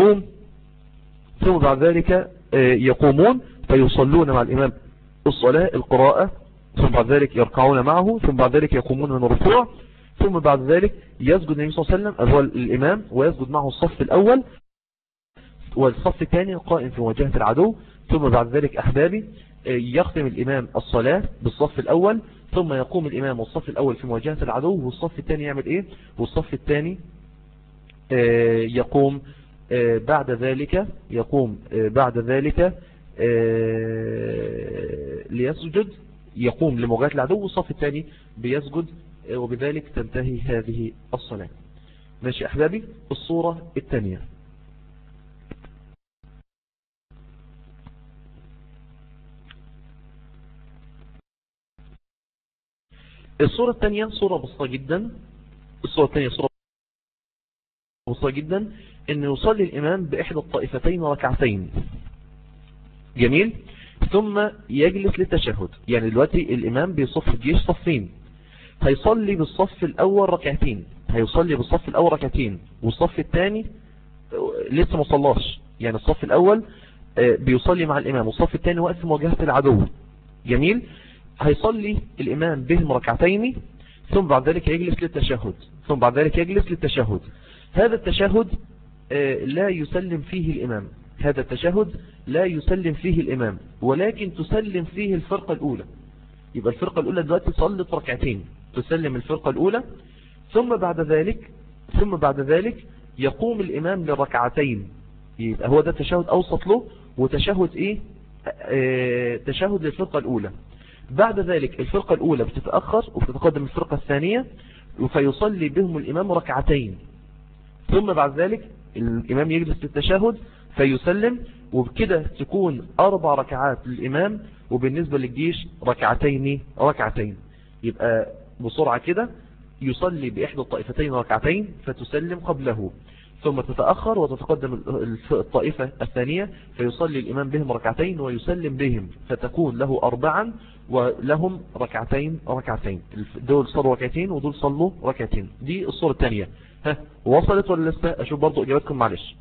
يقومون فيصلون مع الإمام الصلاة القراءة، ثم بعد ذلك يركعون معه، ثم بعد ذلك يقومون من الركوع، ثم بعد ذلك يسجد النبي صلى الله عليه وسلم هو الإمام ويسجد معه الصف الأول والصف الثاني قائم في مواجهة العدو. ثم بعد ذلك أحبابي يختم الإمام الصلاة بالصف الأول، ثم يقوم الإمام والصف الأول في مواجهة العدو، والصف الثاني يعمل إيه؟ والصف الثاني يقوم بعد ذلك ليسجد، يقوم لمواجهة العدو والصف الثاني بيسجد، وبذلك تنتهي هذه الصلاة. ماشي أحبابي. الصورة الثانية، الصورة الثانية صورة بسيطة جدا. إن يصلي الإمام بإحدى الطائفتين ركعتين. جميل. ثم يجلس للتشهد. يعني دلوقتي الإمام بيصف الجيش صفين، هيصلي بالصف الأول ركعتين والصف الثاني لسه ما صلاش. يعني الصف الأول بيصلي مع الإمام والصف الثاني واقف في مواجهة العدو. جميل. هيصلي الإمام بهم ركعتين، ثم بعد ذلك يجلس للتشهد. هذا التشهد لا يسلم فيه الإمام، ولكن تسلم فيه الفرقة الأولى. يبقى الفرقة الأولى دلوقتي صلت ركعتين، تسلم الفرقة الأولى، ثم بعد ذلك يقوم الإمام للركعتين. يبقى هو ده تشهد أوسط له، وتشهد تشهد للفرقة الأولى. بعد ذلك الفرقة الأولى بتتأخر وبتتقدم الفرقة الثانية، فيصلي بهم الإمام ركعتين، ثم بعد ذلك الإمام يجلس للتشهد فيسلم، وبكده تكون 4 ركعات للإمام، وبالنسبة للجيش ركعتين. يبقى بسرعة كده يصلي بإحدى الطائفتين ركعتين فتسلم قبله، ثم تتأخر وتتقدم الطائفة الثانية فيصلي الإمام بهم ركعتين ويسلم بهم، فتكون له 4 ولهم ركعتين. دول صلوا ركعتين ودول صلوا ركعتين. دي الصورة الثانية. وصلت ولا لسه؟ أشوف برضو إجاباتكم معلش.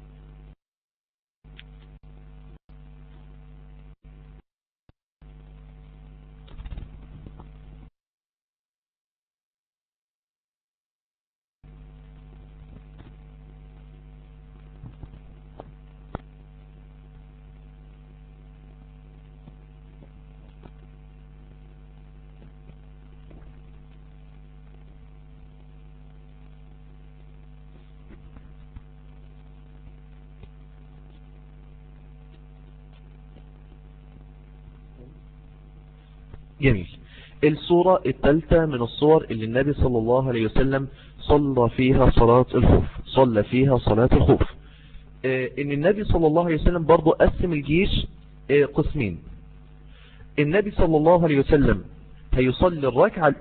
جميل. الصورة الثالثة من الصور اللي النبي صلى الله عليه وسلم صلى فيها صلاة الخوف. ان النبي صلى الله عليه وسلم برضو قسم الجيش قسمين. النبي صلى الله عليه وسلم هيصلي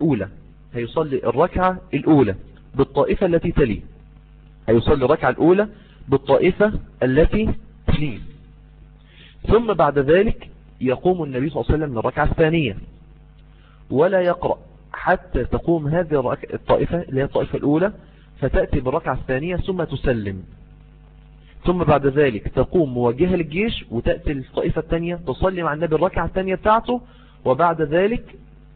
الركعة الأولى بالطائفة التي تليه. ثم بعد ذلك يقوم النبي صلى الله عليه وسلم من الركعة الثانية ولا يقرأ حتى تقوم هذه الطائفة اللي هي الطائفة الأولى، فتأتي بالركعة الثانية ثم تسلم. ثم بعد ذلك تقوم مواجهة للجيش وتأتي الطائفة الثانية تصلي مع النبي الركعة الثانية بتاعته، وبعد ذلك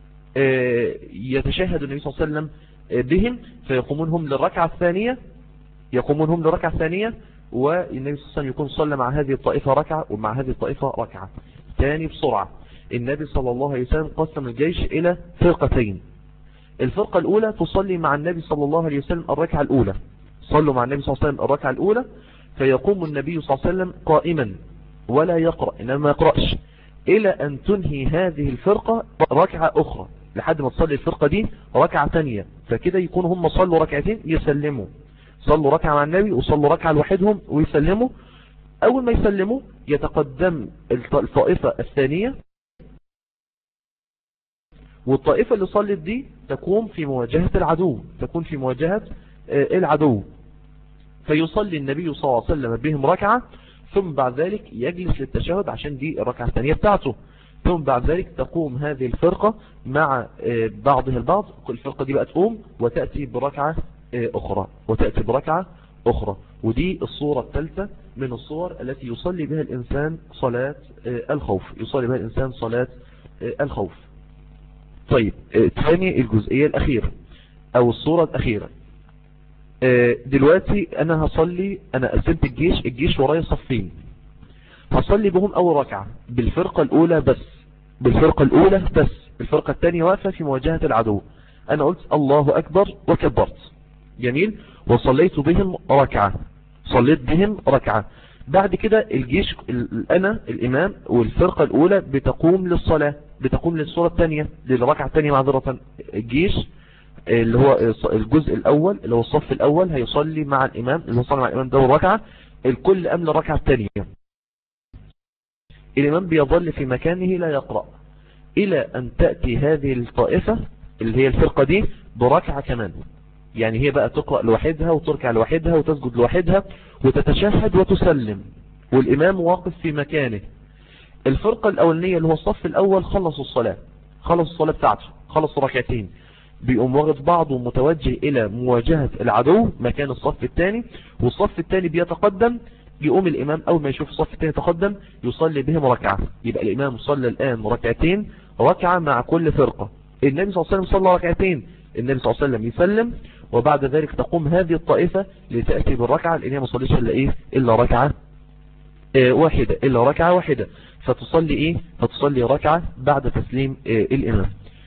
يتشهد النبي صلى الله عليه وسلم بهم فيقومون هم للركعة الثانية، والنبي صلى الله عليه وسلم يكون صلى مع هذه الطائفة ركعة ومع هذه الطائفة ركعة. تاني بسرعة، النبي صلى الله عليه وسلم قسم الجيش إلى فرقتين. الفرقة الأولى تصلي مع النبي صلى الله عليه وسلم الركعة الأولى، صلوا مع النبي صلى الله عليه وسلم الركعة الأولى، فيقوم النبي صلى الله عليه وسلم قائما ولا يقرأ، إنما ما يقرأش إلى أن تنهي هذه الفرقة ركعة أخرى، لحد ما تصلي الفرقة دي ركعة تانية. فكده يكون هم صلوا ركعتين يسلموا، صلوا ركعة مع النبي وصلوا ركعة لوحدهم ويسلموا. أول ما يسلموا يتقدم الطائفة الثانية، والطائفة اللي صلت دي تكون في مواجهة العدو، تكون في مواجهة العدو، فيصلي النبي صلى الله عليه وسلم بهم ركعة، ثم بعد ذلك يجلس للتشهد عشان دي الركعة الثانية بتاعته. ثم بعد ذلك تقوم هذه الفرقة مع بعضها البعض، كل فرقة دي بقى تقوم وتأتي بركعة أخرى، وتأتي بركعة أخرى. ودي الصورة الثالثة من الصور التي يصلي بها الإنسان صلاة الخوف، يصلي بها الإنسان صلاة الخوف. طيب، ثاني الجزئية الأخيرة أو الصورة الأخيرة. دلوقتي أنا هصلي، أنا قسمت الجيش ورايا صفين، هصلي بهم أول ركعة بالفرقة الأولى بس، بالفرقة الأولى بس، الفرقة الثانية واقفة في مواجهة العدو. أنا قلت الله أكبر وكبرت، جميل، وصليت بهم ركعة، صليت بهم ركعة. بعد كده الجيش، أنا الإمام والفرقة الأولى بتقوم للصلاة، بتقوم للصورة الثانية، للركعة الثانية معذرة. الجيش اللي هو الجزء الأول اللي هو الصف الأول هيصلي مع الإمام، اللي هيصلي مع الإمام ده الركعة، الكل قام للركعة الثانية. الإمام بيظل في مكانه لا يقرأ إلى أن تأتي هذه الطائفة اللي هي الفرقة دي بركعة كمان، يعني هي بقى تقرأ لوحدها وتركع لوحدها وتسجد لوحدها وتتشهد وتسلم، والإمام واقف في مكانه. الفرقة الأولانية اللي هو الصف الأول خلصوا الصلاة، خلصوا الصلاة بتاعته، خلصوا ركعتين، بيقوم واخد بعضه متوجه إلى مواجهة العدو مكان الصف الثاني، والصف الثاني بيتقدم، يقوم الإمام أول ما يشوف الصف الثاني يتقدم يصلي بهم ركعة. يبقى الإمام صلى الآن ركعتين، ركعة مع كل فرقة. النبي صلى الله عليه وسلم صلى ركعتين، النبي صلى الله عليه وسلم يسلم، وبعد ذلك تقوم هذه الطائفة لتأتي بالركعة، لأنها ما صليش إلا ركعة واحدة، إلا ركعة واحدة، فتصلي فتصلي ركعة بعد تسليم الإمام.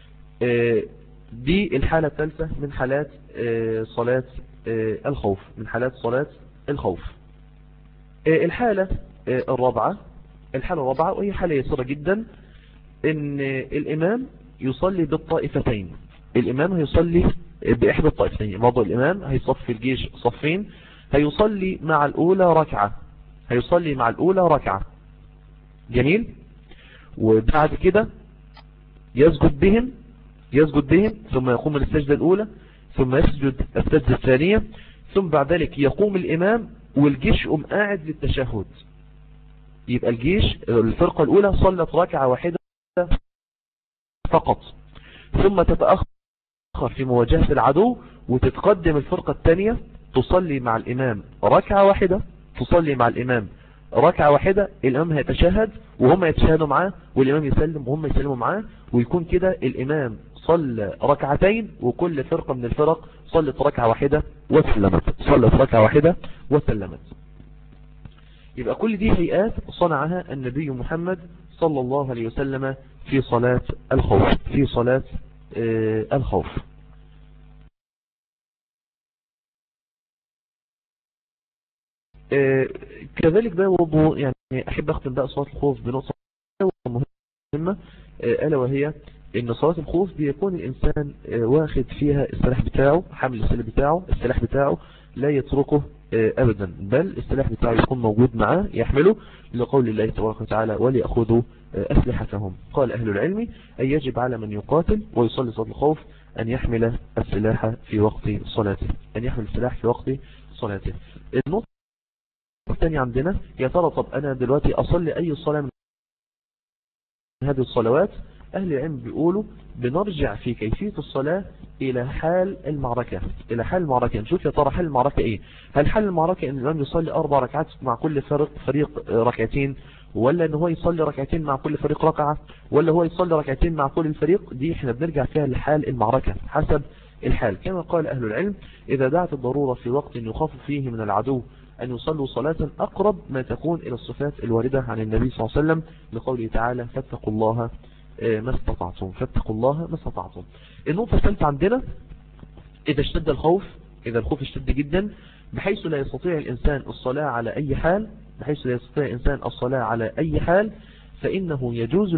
دي الحالة الثالثة من حالات صلاة الخوف، من حالات صلاة الخوف. الحالة الرابعة وهي حالة يسيرة جدا، ان الامام يصلي بالطائفتين، الامام هيصلي باحدى الطائفتين، موضوع الامام هيصفي الجيش صفين، هيصلي مع الاولى ركعة، هيصلي مع الاولى ركعة، جميل، وبعد كده يسجد بهم ثم يقوم من السجدة الاولى، ثم يسجد السجدة الثانية، ثم بعد ذلك يقوم الامام والجيش يقوم قاعد للتشهد. يبقى الجيش الفرقة الأولى صلت ركعة واحدة فقط، ثم تتأخر في مواجهة العدو وتتقدم الفرقة الثانية تصلي مع الإمام ركعة واحدة، تصلي مع الإمام ركعة واحدة، الإمام هيتشهد وهم يتشهدوا معاه، والإمام يسلم وهم يسلموا معاه، ويكون كده الإمام صلى ركعتين وكل فرقة من الفرق صلت ركعة واحدة وسلمت، صلت ركعة واحدة وسلمت. يبقى كل دي هيئات صنعها النبي محمد صلى الله عليه وسلم في صلاة الخوف، في صلاة الخوف. كذلك بقى وضوء، يعني أحب أختم بقى صلاة الخوف بنقطة مهمة، ألا وهي إن صلاة الخوف بيكون الإنسان واخد فيها السلاح بتاعه، حمل السلاح بتاعه لا يتركه أبدا، بل السلاح بتاعه يكون موجود معاه يحمله، لقول الله تبارك وتعالى وليأخذوا أسلحتهم. قال أهل العلم أن يجب على من يقاتل ويصلي صلاة الخوف أن يحمل السلاح في وقت صلاته، أن يحمل السلاح في وقت صلاته. النقطة الثانية عندنا، يا ترى طب أنا دلوقتي أصلي أي صلاة من هذه الصلوات؟ أهل العلم بيقولوا بنرجع في كيفية الصلاة إلى حال المعركة، إلى حال المعركة، نشوف يا ترى حال المعركة إيه. هل حال المعركة إن الإمام يصلي 4 ركعات مع كل فريق ركعتين، ولا إن هو يصلي ركعتين مع كل فريق ركعة، ولا هو يصلي ركعتين مع كل الفريق؟ دي إحنا بنرجع فيها لحال المعركة حسب الحال، كما قال أهل العلم إذا دعت الضرورة في وقت يخاف فيه من العدو أن يصلوا صلاة أقرب ما تكون إلى الصفات الواردة عن النبي صلى الله عليه وسلم لقوله تعالى فاتقوا الله ما استطعتم. فاتقوا الله ما استطعتم. النقطة الثالثة عندنا إذا اشتد الخوف، إذا الخوف اشتد جدا بحيث لا يستطيع الإنسان الصلاة على أي حال، بحيث لا يستطيع الإنسان الصلاة على أي حال، فإنه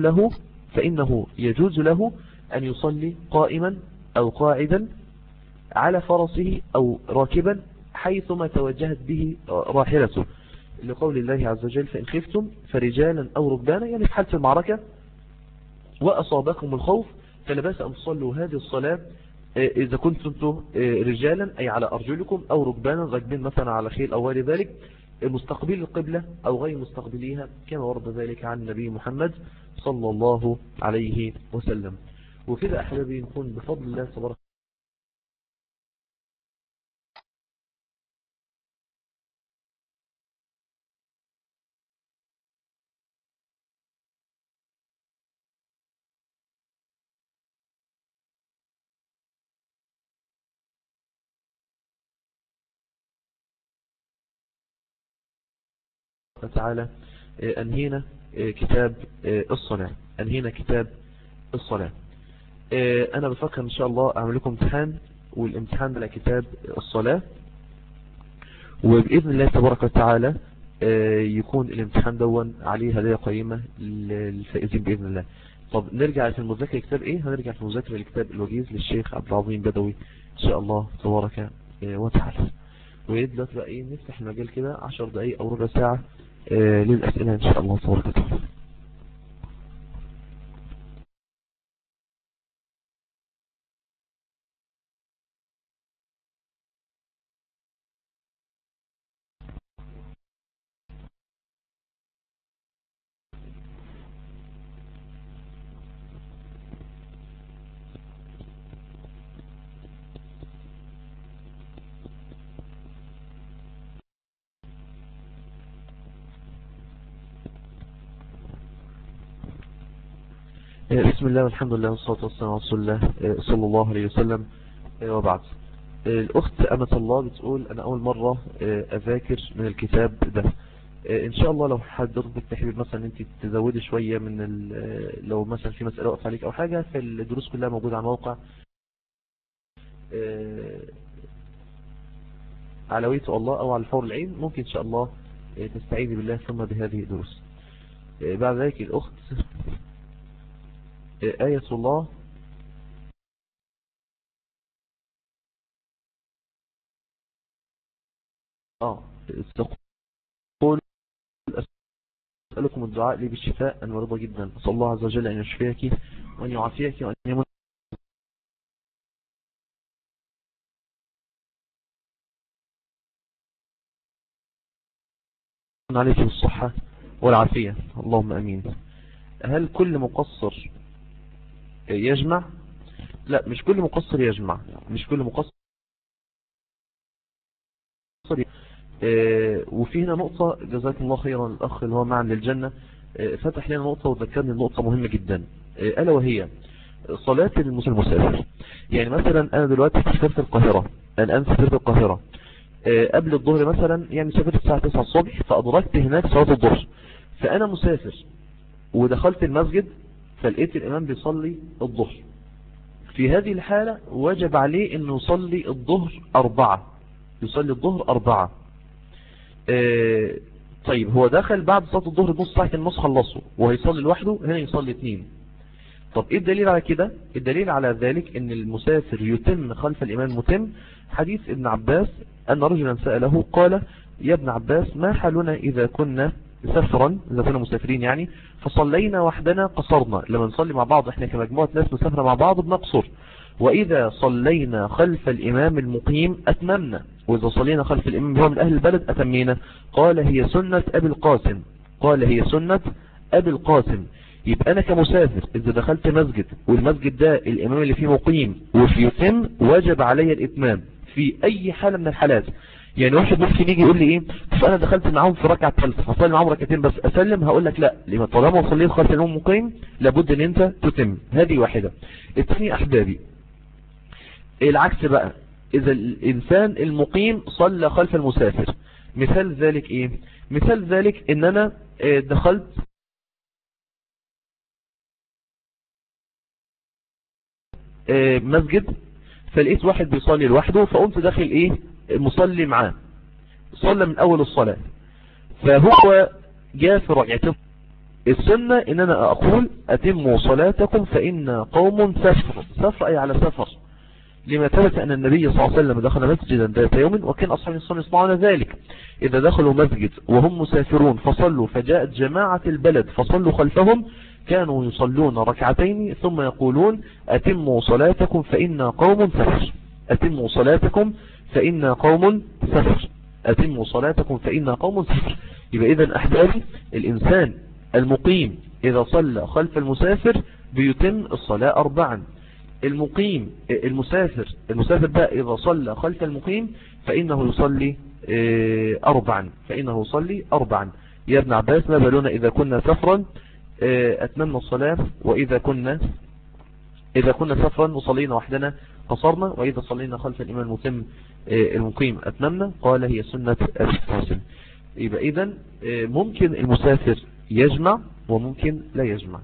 يجوز له أن يصلي قائما أو قاعدا على فرسه أو راكبا حيثما توجهت به راحلته، لقول الله عز وجل فإن خفتم فرجالا أو ركبانا، يعني في حالة المعركة وأصابكم الخوف فلا بأس أن تصلوا هذه الصلاة إذا كنتم رجالا أي على أرجلكم أو ركبانا راكبين مثلا على خيل أو غير ذلك مستقبل القبلة أو غير مستقبليها كما ورد ذلك عن النبي محمد صلى الله عليه وسلم. وكده أحبابي نكون بفضل الله تبارك تعالى أنهينا كتاب الصلاة. أنهينا كتاب الصلاة. أنا بفكر إن شاء الله أعمل لكم امتحان، والامتحان ده كتاب الصلاة، وبإذن الله تبارك وتعالى يكون الامتحان دون عليه هدايا قيمة للفائزين بإذن الله. طب نرجع في المذاكرة كتاب إيه؟ هنرجع في المذاكرة لكتاب الوجيز للشيخ عبد العظيم بدوي إن شاء الله تبارك وتعالى. ودلوقتي بقى إيه نفتح المجال كده 10 دقايق أو ربع ساعة للأسئلة إن شاء الله تبارك وتعالى. بسم الله والحمد لله والصلاة والسلام على رسول الله صلى الله عليه وسلم، وبعد. الأخت أمة الله بتقول أنا أول مرة أذاكر من الكتاب ده. إن شاء الله لو حضرتك تحبيب مثلا أنت تزودي شوية من لو مثلا في مسألة وقف عليك أو حاجة، فالدروس كلها موجودة على موقع علوية الله أو على الحور العين، ممكن إن شاء الله تستعيذي بالله ثم بهذه الدروس. بعد ذلك الأخت آية الله تقول أسألكم الدعاء لي بالشفاء، أنا مرضى جدا، أسأل الله عز وجل أن يشفيك وأن يعافيك وأن يمن عليك بالصحة والعافية اللهم أمين. هل كل مقصر يجمع؟ لا، مش كل مقصر يجمع، مش كل مقصر وفي هنا نقطة جزاكم الله خيرا الأخ اللي هو معا للجنة فتح لنا نقطة وذكرني النقطة مهمة جدا، ألا وهي صلاة المسافر. يعني مثلا أنا دلوقتي سافرت القاهرة، الآن سافرت القاهرة قبل الظهر مثلا، يعني سافرت الساعة 9 الصبح فأدركت هناك صلاة الظهر، فأنا مسافر ودخلت المسجد فلقيت الإمام بيصلي الظهر. في هذه الحالة وجب عليه أنه يصلي الظهر 4، يصلي الظهر 4. طيب هو دخل بعد صلاة الظهر نص ساعة النص خلصه وهيصلي لوحده، هنا يصلي 2. طب ايه الدليل على كده؟ الدليل على ذلك ان المسافر يتم خلف الامام متم. حديث ابن عباس ان رجلا سأله قال يا ابن عباس ما حالنا اذا كنا سفرا، اذا كنا مسافرين يعني، فصلينا وحدنا قصرنا، لما نصلي مع بعض احنا كمجموعة ناس مسافرة مع بعض بنقصر، واذا صلينا خلف الامام المقيم اتممنا، واذا صلينا خلف الامام هو من اهل البلد اتمينا. قال هي سنة ابي القاسم، قال هي سنة ابي القاسم. يبقى انا كمسافر اذا دخلت مسجد والمسجد ده الامام اللي فيه مقيم وفي يتم، وجب علي الاتمام في اي حالة من الحالات. يعني واحد ممكن يجي يقول لي ايه، فانا دخلت معاهم في ركعة ثالثة هصلي معاهم ركعتين بس اسلم، هقول لك لا، لما طالما صليت خلف الامام مقيم لابد ان انت تتم. هذه واحدة. الثانية احبابي العكس بقى، اذا الانسان المقيم صلى خلف المسافر، مثال ذلك ايه؟ مثال ذلك ان انا دخلت مسجد، فلقيت واحد بيصلي لوحده، فقمت داخل ايه مصلي معاه، صلى من اول الصلاة، فهو جاء في ركعتين. السنة ان انا اقول اتموا صلاتكم فان قوم سفر اي على سفر، لما ثبت أن النبي صلى الله عليه وسلم دخل مسجدا ذات يوم، وكان أصحاب الصلاة يصنعون ذلك، إذا دخلوا مسجد وهم مسافرون فصلوا، فجاءت جماعة البلد فصلوا خلفهم، كانوا يصلون ركعتين ثم يقولون أتموا صلاتكم فإن قوم سفر، أتموا صلاتكم فإن قوم سفر، أتموا صلاتكم فإن قوم سفر. يبقى إذن أحبابي، الإنسان المقيم إذا صلى خلف المسافر بيتم الصلاة 4. المقيم المسافر بقى إذا صلى خلف المقيم فإنه يصلي 4، فإنه يصلي 4. يا ابن عباس ما بالنا إذا كنا سفرا أتممنا الصلاة، وإذا كنا سفرا وصلينا وحدنا قصرنا، وإذا صلينا خلف الإمام المتم المقيم أتممنا. قال هي سنة القاسم. يبقى إذن ممكن المسافر يجمع وممكن لا يجمع.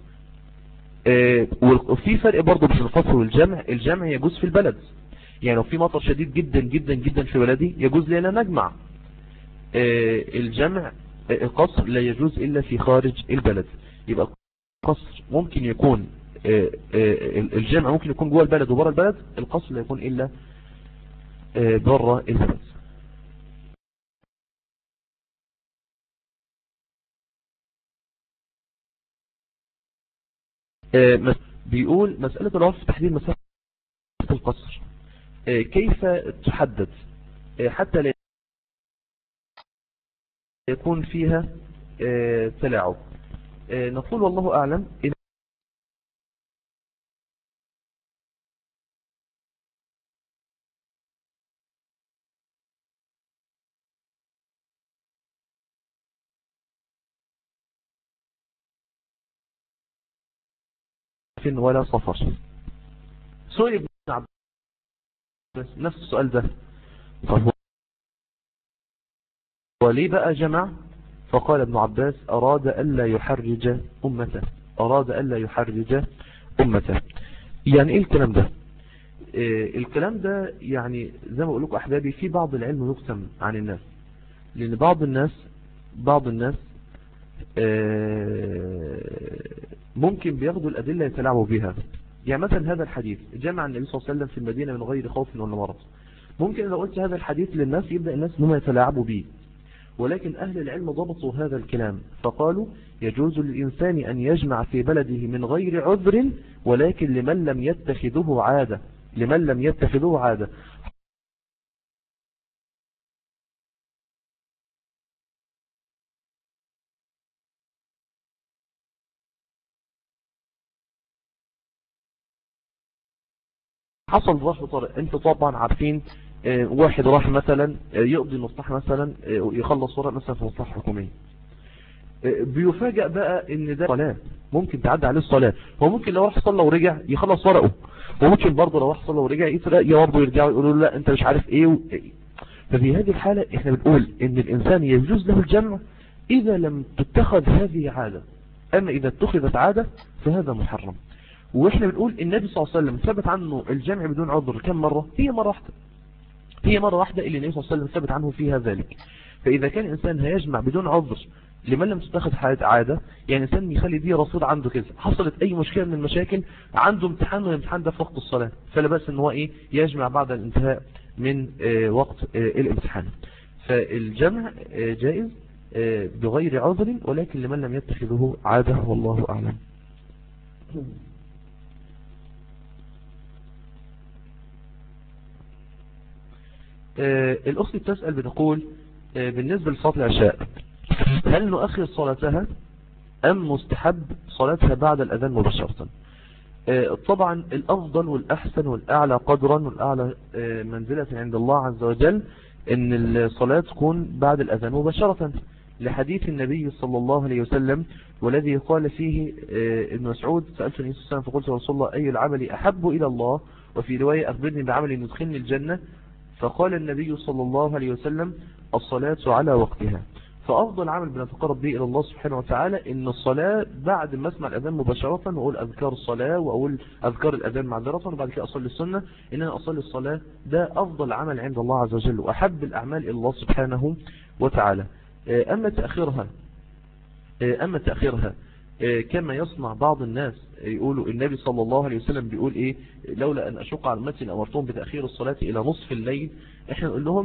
وفي فرق برضه بين القصر والجمع. الجمع يجوز في البلد، يعني لو في مطر شديد جدا جدا جدا في بلدي يجوز لنا نجمع. الجمع القصر لا يجوز إلا في خارج البلد. يبقى القصر ممكن يكون الجمع ممكن يكون جوه البلد وبره البلد، القصر لا يكون إلا بره البلد. بيقول مسألة العرف في تحديد مسافة القصر كيف تحدد حتى لا يكون فيها تلاعب؟ نقول والله أعلم. ولا صفر. سؤال ابن عباس نفس السؤال ده، طب هو ليه بقى جمع؟ فقال ابن عباس أراد ألا يحرج أمته، أراد ألا يحرج أمته. يعني إيه الكلام ده؟ الكلام ده يعني زي ما أقول لكم أحبابي، في بعض العلم يقسم عن الناس، لأن بعض الناس ممكن بياخدوا الأدلة يتلاعبوا بها. يعني مثلا هذا الحديث جمع النبي صلى الله عليه وسلم في المدينة من غير خوف ولا مرض، ممكن إذا قلت هذا الحديث للناس يبدأ الناس هم يتلاعبوا به، ولكن أهل العلم ضبطوا هذا الكلام فقالوا يجوز للإنسان أن يجمع في بلده من غير عذر، ولكن لمن لم يتخذه عادة، لمن لم يتخذه عادة. حصل ظرف طارئ، انتوا طبعا عارفين واحد راح مثلا يقضي مصلحة مثلا يخلص ورق مثلا في مصلحة حكومية، بيفاجأ بقى ان ده صلاة، ممكن تعدي عليه الصلاة. هو ممكن لو راح صلى ورجع يخلص ورقه، وممكن برضه لو راح صلى ورجع يسرق برضه يرجعوا يقولوا له لا انت مش عارف ايه ففي هذه الحالة احنا بنقول ان الانسان يجوز له الجمع اذا لم تتخذ هذه عادة، اما اذا اتخذت عادة فهذا محرم. واحنا بنقول النبي صلى الله عليه وسلم ثبت عنه الجمع بدون عذر كم مرة؟ هي مرة واحدة، هي مرة واحدة اللي النبي صلى الله عليه وسلم ثبت عنه فيها ذلك. فإذا كان الإنسان هيجمع بدون عذر لمن لم تتخذ عادة، يعني إنسان يخلي دي رصيد عنده كذا، حصلت أي مشكلة من المشاكل، عنده امتحان والامتحان ده في وقت الصلاة، فلا بأس إن هو إيه يجمع بعد الانتهاء من وقت الامتحان. فالجمع جائز بغير عذر، ولكن لمن لم يتخذه عادة، والله أعلم. الأخت بتسأل بتقول بالنسبة لصلاة العشاء هل نؤخر صلاتها أم مستحب صلاتها بعد الأذان مباشرة؟ طبعا الأفضل والأحسن والأعلى قدرا والأعلى منزلة عند الله عز وجل أن الصلاة تكون بعد الأذان مباشرة، لحديث النبي صلى الله عليه وسلم والذي قال فيه ابن مسعود سألت النبي صلى الله عليه وسلم فقلت يا رسول الله أي العمل أحب إلى الله، وفي رواية أخبرني بعمل يدخلني الجنة، فقال النبي صلى الله عليه وسلم الصلاة على وقتها. فأفضل عمل بنتقرب به إلى الله سبحانه وتعالى إن الصلاة بعد ما أسمع الأذان مباشرة وأقول أذكار الصلاة وأقول أذكار الأذان معذرة وبعد كده أصلي السنة، إن أنا أصلي الصلاة ده أفضل عمل عند الله عز وجل وأحب الأعمال إلى الله سبحانه وتعالى. أما تأخيرها كما يصنع بعض الناس يقولوا النبي صلى الله عليه وسلم بيقول إيه لولا أن أشق على أمتي لأمرتهم بتأخير الصلاة إلى نصف الليل. إحنا نقول لهم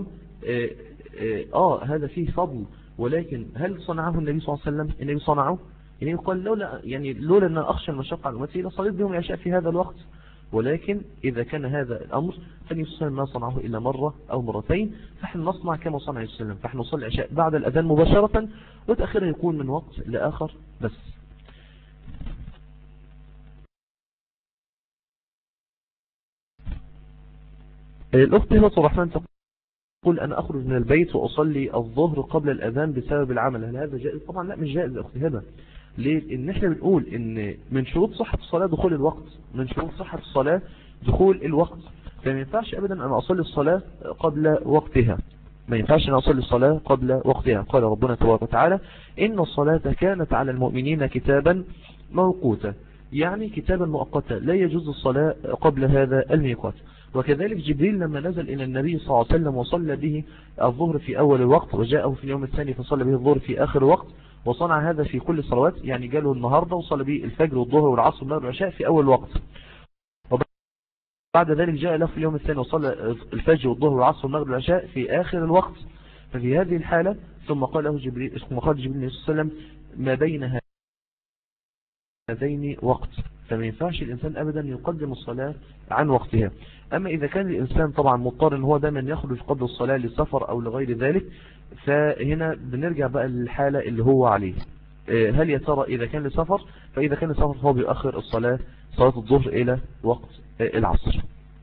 هذا فيه فضل، ولكن هل صنعه النبي صلى الله عليه وسلم؟ النبي صنعه يعني قال لولا أن أخشى المشقة على أمتي لصليت بهم العشاء في هذا الوقت. ولكن إذا كان هذا الأمر فالنبي صلى الله عليه وسلم ما صنعه إلا مرة أو مرتين، فإحنا نصنع كما صنع النبي صلى الله عليه وسلم، فإحنا نصلي العشاء بعد الأذان مباشرة وتأخيره يكون من وقت لآخر بس. الأخت هبة الرحمن تقول أنا أخرج من البيت وأصلي الظهر قبل الأذان بسبب العمل، هل هذا جائز؟ طبعا لا، مش جائز يا أختي هبة. ليه؟ إن إحنا بنقول إن من شروط صحة الصلاة دخول الوقت، من شروط صحة الصلاة دخول الوقت، فما ينفعش أبدا أن أصلي الصلاة قبل وقتها، ما ينفعش أن أصلي الصلاة قبل وقتها. قال ربنا تبارك وتعالى إن الصلاة كانت على المؤمنين كتابا موقوتا، يعني كتابا مؤقتا، لا يجوز الصلاة قبل هذا الميقات. وكذلك جبريل لما نزل إلى النبي صلى الله عليه وسلم وصلى به الظهر في أول الوقت وجاءه في اليوم الثاني فصلى به الظهر في آخر الوقت، وصنع هذا في كل الصلوات، يعني جاله النهاردة وصلى به الفجر والظهر والعصر والمغرب والعشاء في أول وقت، وبعد ذلك جاء له في اليوم الثاني وصلى الفجر والظهر والعصر والمغرب والعشاء في آخر الوقت. ففي هذه الحالة ثم قال جبريل صلى الله عليه وسلم ما بين هذين وقت، فما ينفعش الإنسان أبدا يقدم الصلاة عن وقتها. أما إذا كان الإنسان طبعا مضطر إن هو دائما يخرج قبل الصلاة للسفر أو لغير ذلك، فهنا بنرجع بقى للحالة اللي هو عليه. هل يا ترى إذا كان لسفر، فإذا كان لسفر فهو بيؤخر صلاة الظهر إلى وقت العصر.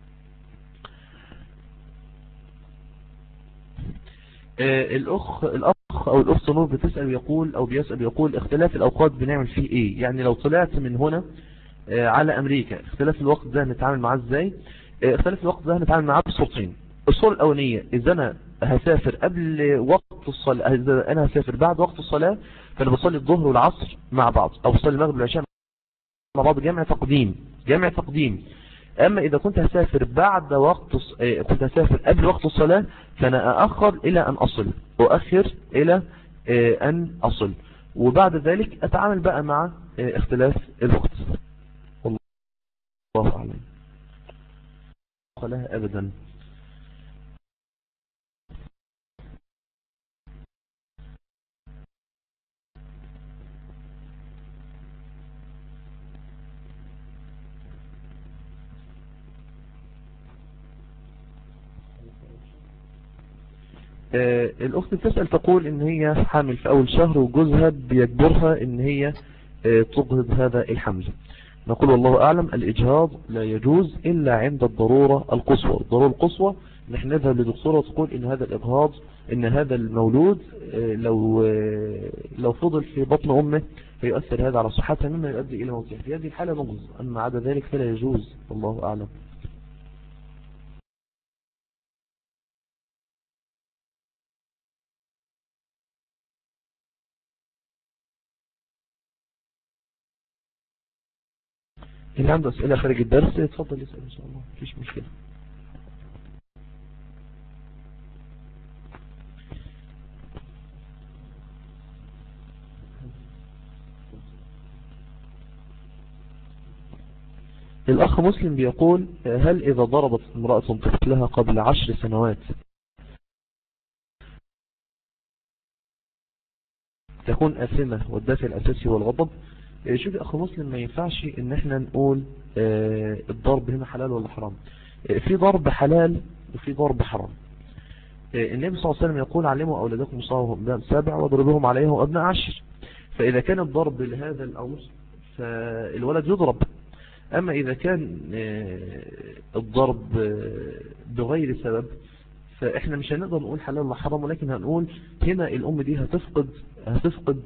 الأخ أو الأخت نور بتسأل يقول أو بيسأل يقول اختلاف الأوقات بنعمل فيه إيه؟ يعني لو طلعت من هنا على أمريكا اختلاف الوقت ده نتعامل معاه إزاي؟ اختلاف الوقت ده نتعامل معاه بصورتين. الصورة الأولانية إذا أنا هسافر قبل وقت الصلاة، إذا أنا هسافر بعد وقت الصلاة فأنا بصلي الظهر والعصر مع بعض، أو بصلي المغرب والعشاء مع بعض، جمع تقديم. أما إذا كنت هسافر بعد وقت كنت هسافر قبل وقت الصلاة فأنا أؤخر إلى أن أصل، وبعد ذلك أتعامل بقى مع اختلاف الوقت. والله أعلم. قالها أبدا. الأخت بتسأل تقول إن هي حامل في أول شهر وجوزها بيجبرها إن هي تجهض هذا الحمل. نقول والله أعلم الإجهاض لا يجوز إلا عند الضرورة القصوى. الضرورة القصوى نحن نذهب لدكتورة وتقول إن هذا الإجهاض، إن هذا المولود لو فضل في بطن أمه فيؤثر هذا على صحتها مما يؤدي إلى موتها، في هذه الحالة نجز، أما عدا ذلك فلا يجوز. والله أعلم. اللي عنده أسئلة خارج الدرس يتفضل يسأل إن شاء الله، مفيش مشكلة. الأخ مسلم بيقول هل إذا ضربت امرأة طفلها قبل 10 سنوات تكون آثمة والدافع الأساسي هو الغضب؟ شوف يا أخ مسلم، ما ينفعش إن احنا نقول الضرب هنا حلال ولا حرام. في ضرب حلال وفي ضرب حرام. النبي صلى الله عليه وسلم يقول علموا أولادكم صاحبهم أبناء 7 واضربوهم عليهم أبناء 10. فإذا كان الضرب لهذا الأمر فالولد يضرب. أما إذا كان الضرب بغير سبب فإحنا مش هنقدر نقول حلال ولا حرام، ولكن هنقول هنا الأم دي هتفقد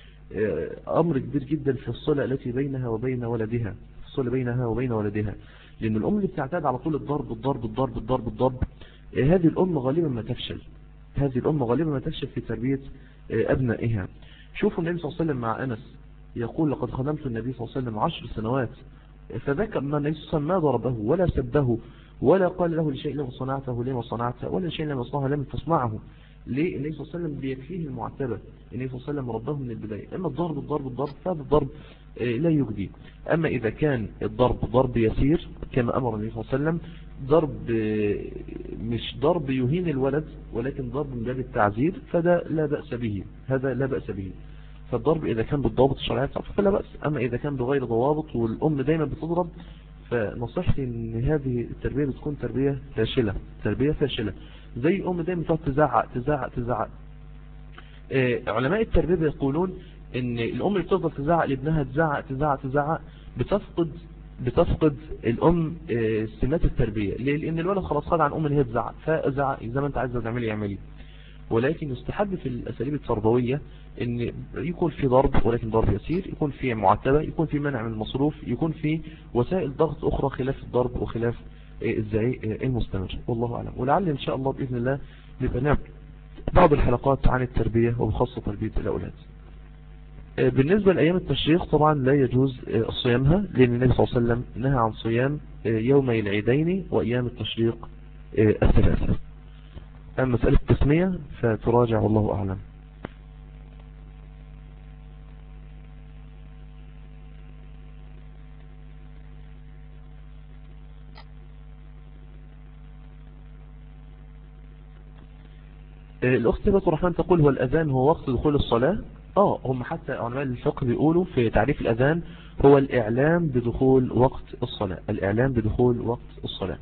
أمر كبير جدا في الصلة التي بينها وبين ولدها، الصلة بينها وبين ولدها. لأن الأم اللي بتعتاد على طول الضرب الضرب الضرب الضرب الضرب هذه الأم غالبا ما تفشل. هذه الأم غالبا ما تفشل في تربية أبنائها. شوفوا النبي صلى الله عليه وسلم مع أنس يقول لقد خدمت النبي صلى الله عليه وسلم 10 سنوات، فذكر أن النبي صلى الله عليه وسلم ما ضربه ولا سبه ولا قال له لشيء لما صنعته لما صنعته ولا شيء لما صنعه لم تصنعه. ليه؟ النبي صلى الله عليه وسلم بيكفيه المعتبة. النبي صلى الله عليه وسلم رباه من البداية. أما الضرب الضرب الضرب فهذا الضرب لا يجدي. أما إذا كان الضرب ضرب يسير كما أمر النبي صلى الله عليه وسلم، ضرب مش ضرب يهين الولد ولكن ضرب من باب التعزير، فده لا بأس به. هذا لا بأس به. فالضرب إذا كان بالضوابط الشرعية فلا بأس. أما إذا كان بغير ضوابط والأم دايما بتضرب، فنصيحتي ان هذه التربية بتكون تربية فاشلة. تربية فاشلة زي أم دايما تقعد تزعق تزعق تزعق. علماء التربية بيقولون ان الأم اللي بتفضل تزعق لابنها تزعق تزعق تزعق بتفقد الأم سمات التربية. ليه؟ لأن الولد خلاص خد عن أم ان هي تزعق، فزعق زي ما انت عايزة تعملي اعملي. ولكن يستحب في الأساليب التربوية ان يكون في ضرب ولكن ضرب يسير، يكون في معتبة، يكون في منع من المصروف، يكون في وسائل ضغط أخرى خلاف الضرب وخلاف الزعيق المستمر. والله أعلم. ولعل إن شاء الله بإذن الله نبقى نعمل بعض الحلقات عن التربية وبخاصة تربية الأولاد. بالنسبة لأيام التشريق طبعا لا يجوز صيامها، لأن النبي صلى الله عليه وسلم نهى عن صيام يومي العيدين وأيام التشريق الثلاثة. أما مسألة التسمية فتراجع والله أعلم. الأخت بطر الرحمن تقول هو الأذان هو وقت دخول الصلاة؟ هم حتى علماء الفقه بيقولوا في تعريف الأذان هو الإعلام بدخول وقت الصلاة. الإعلام بدخول وقت الصلاة.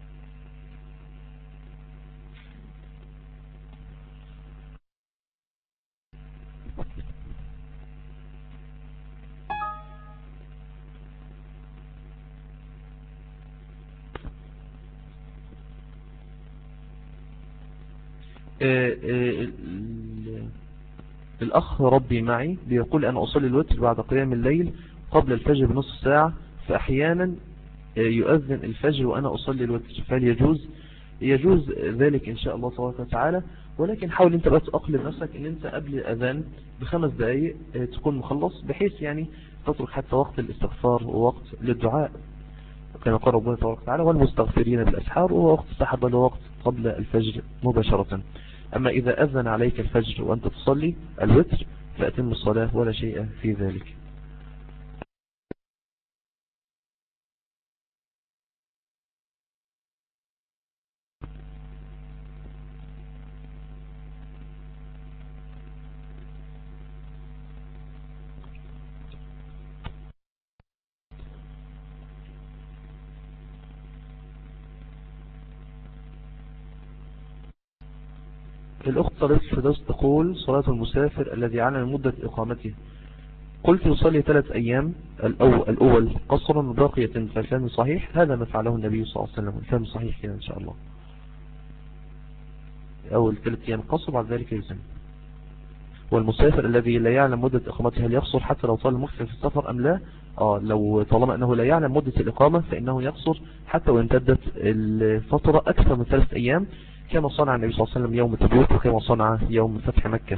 الأخ ربي معي بيقول أنا أصلي الوتر بعد قيام الليل قبل الفجر بنصف ساعة، فأحيانا يؤذن الفجر وأنا أصلي الوتر، فهل يجوز ذلك إن شاء الله تبارك وتعالى. ولكن حاول أنت بقى تأقلم نفسك أن أنت قبل الأذان ب5 دقائق تكون مخلص، بحيث يعني تترك حتى وقت الاستغفار ووقت للدعاء كما قال ربنا تبارك وتعالى والمستغفرين بالأسحار، ووقت السحر له وقت قبل الفجر مباشرة. أما إذا أذن عليك الفجر وأنت تصلي الوتر فأتم الصلاة ولا شيء في ذلك. الأخت صلاة الفردوس تقول صلاة المسافر الذي يعلم مدة إقامته، قلت يصلي 3 أيام الأول قصرا وباقية فالفهم صحيح. هذا ما فعله النبي صلى الله عليه وسلم، الفهم صحيح كده إن شاء الله. أول 3 أيام قصر بعد ذلك يسمى. والمسافر الذي لا يعلم مدة إقامته هل يقصر حتى لو طال المكث في السفر أم لا؟ لو طالما أنه لا يعلم مدة الإقامة فإنه يقصر حتى وإن امتدت الفترة أكثر من 3 أيام، كما صنع النبي صلى الله عليه وسلم يوم تبوك وكما صنع يوم فتح مكة.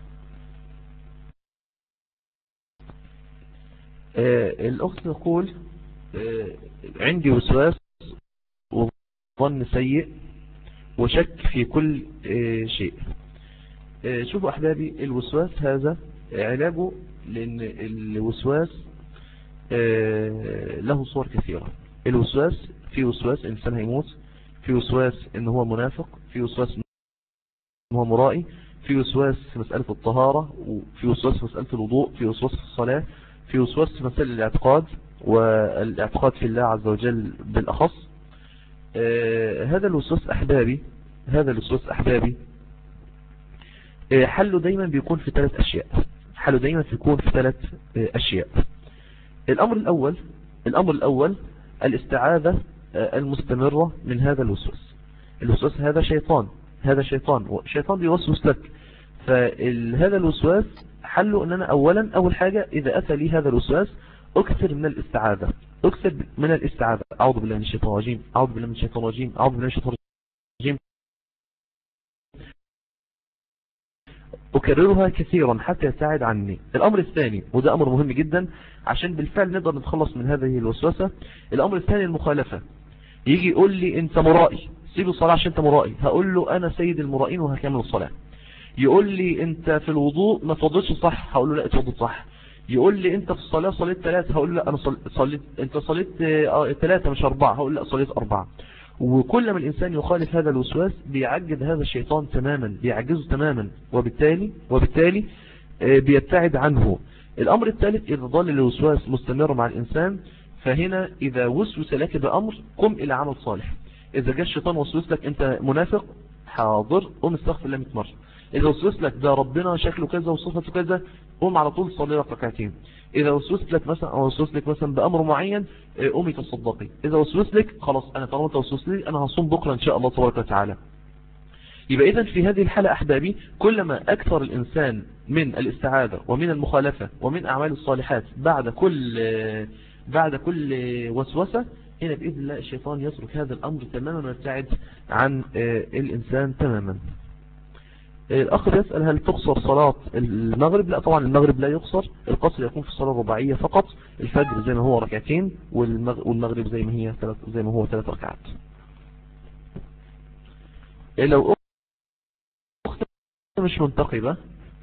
الأخت تقول عندي وسواس وظن سيء وشك في كل شيء. شوفوا أحبابي، الوسواس هذا علاجه، لأن الوسواس له صور كثيرة. الوسواس في وسواس إنسان هيموت، في وسواس إن هو منافق، في وسواس إن هو مرائي، في وسواس في مسألة الطهارة، وفي وسواس في مسألة الوضوء، في وسواس في الصلاة، في وسواس في مسألة الاعتقاد والاعتقاد في الله عز وجل بالأخص. هذا الوسواس أحبابي، هذا الوسواس أحبابي حله دايما بيكون في 3 أشياء. حله دايما بيكون في 3 أشياء. الأمر الأول الاستعاذة المستمرة من هذا الوسواس. الوسواس هذا شيطان، هذا شيطان بيوسوس لك. فهذا الوسواس حله ان انا اول حاجة اذا اتى لي هذا الوسواس اكثر من الاستعاذة، اكتب من الاستعاذة اعوذ بالله من الشيطان الرجيم، اعوذ بالله من الشيطان الرجيم، اعوذ بالله من الشيطان الرجيم، أكررها كثيرا حتى يساعد عني. الأمر الثاني، وده أمر مهم جدا عشان بالفعل نقدر نتخلص من هذه الوسوسة، الأمر الثاني المخالفة. يجي يقول لي أنت مرائي، سيب الصلاة عشان أنت مرائي، هقول له أنا سيد المرائين وهكمل الصلاة. يقول لي أنت في الوضوء ما توضيتش صح، هقول له لا اتوضيت صح. يقول لي أنت في الصلاة صليت 3، هقول له لا أنا صليت أنت صليت 3 مش 4، هقول له لا صليت 4. وكل ما الإنسان يخالف هذا الوسواس بيعجز هذا الشيطان تماما، بيعجزه تماما، وبالتالي بيبتعد عنه. الأمر الثالث، إذا ظل الوسواس مستمر مع الإنسان، فهنا إذا وسوس لك بأمر قم إلى عمل صالح. إذا جاء الشيطان وسوس لك أنت منافق، حاضر قم استغفر الله 100 مرة. إذا وسوس لك ده ربنا شكله كذا وصفته كذا، قم على طول صلي لك ركعتين. إذا وسوس لك مثلا أو وسوس لك مثلا بأمر معين، قومي تصدقي. إذا وسوس لك خلاص أنا طالما توسوس لي أنا هصوم بكرة إن شاء الله تبارك وتعالى. يبقى إذن في هذه الحالة أحبابي، كلما أكثر الإنسان من الاستعاذة ومن المخالفة ومن أعمال الصالحات بعد كل وسوسة، هنا بإذن الله الشيطان يترك هذا الأمر تماما ويبتعد عن الإنسان تماما. الأخ يسأل هل تقصر صلاة المغرب؟ لا طبعا المغرب لا يقصر، القصر يكون في الصلاة الرباعية فقط. الفجر زي ما هو ركعتين، والمغرب زي ما هو 3 ركعات. لو أخت مش منتقبة،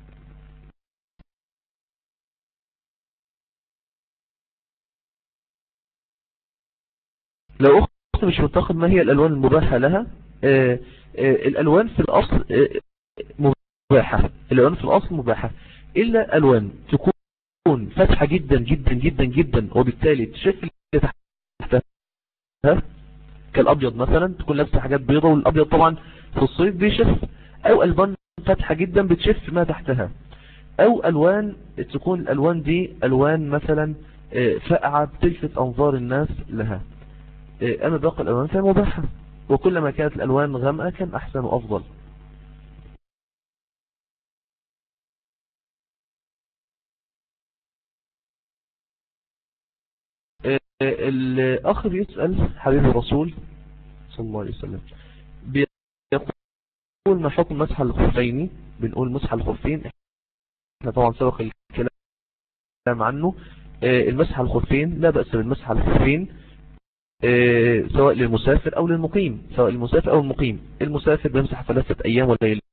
ما هي الألوان المباحة لها؟ الألوان في الأصل مباحة، الألوان في الأصل مباحة، إلا ألوان تكون فاتحة جدا جدا جدا جدا وبالتالي تشف اللي تحتها، كالأبيض مثلا تكون لابسة حاجات بيضة، والأبيض طبعا في الصيف بيشف. أو ألوان فاتحة جدا بتشف ما تحتها، أو ألوان تكون الألوان دي ألوان مثلا فاقعة بتلفت أنظار الناس لها. أما باقي الألوان فهي مباحة، وكلما كانت الألوان غامقة كان أحسن وأفضل. الأخ بيسأل حبيب الرسول صلى الله عليه وسلم، بيقول ما حكم مسح الخفين؟ بنقول مسح الخفين، احنا طبعا سبق الكلام عنه. المسح الخفين لا بأس بالمسح الخفين، سواء للمسافر أو للمقيم، سواء للمسافر أو المقيم. المسافر بيمسح 3 أيام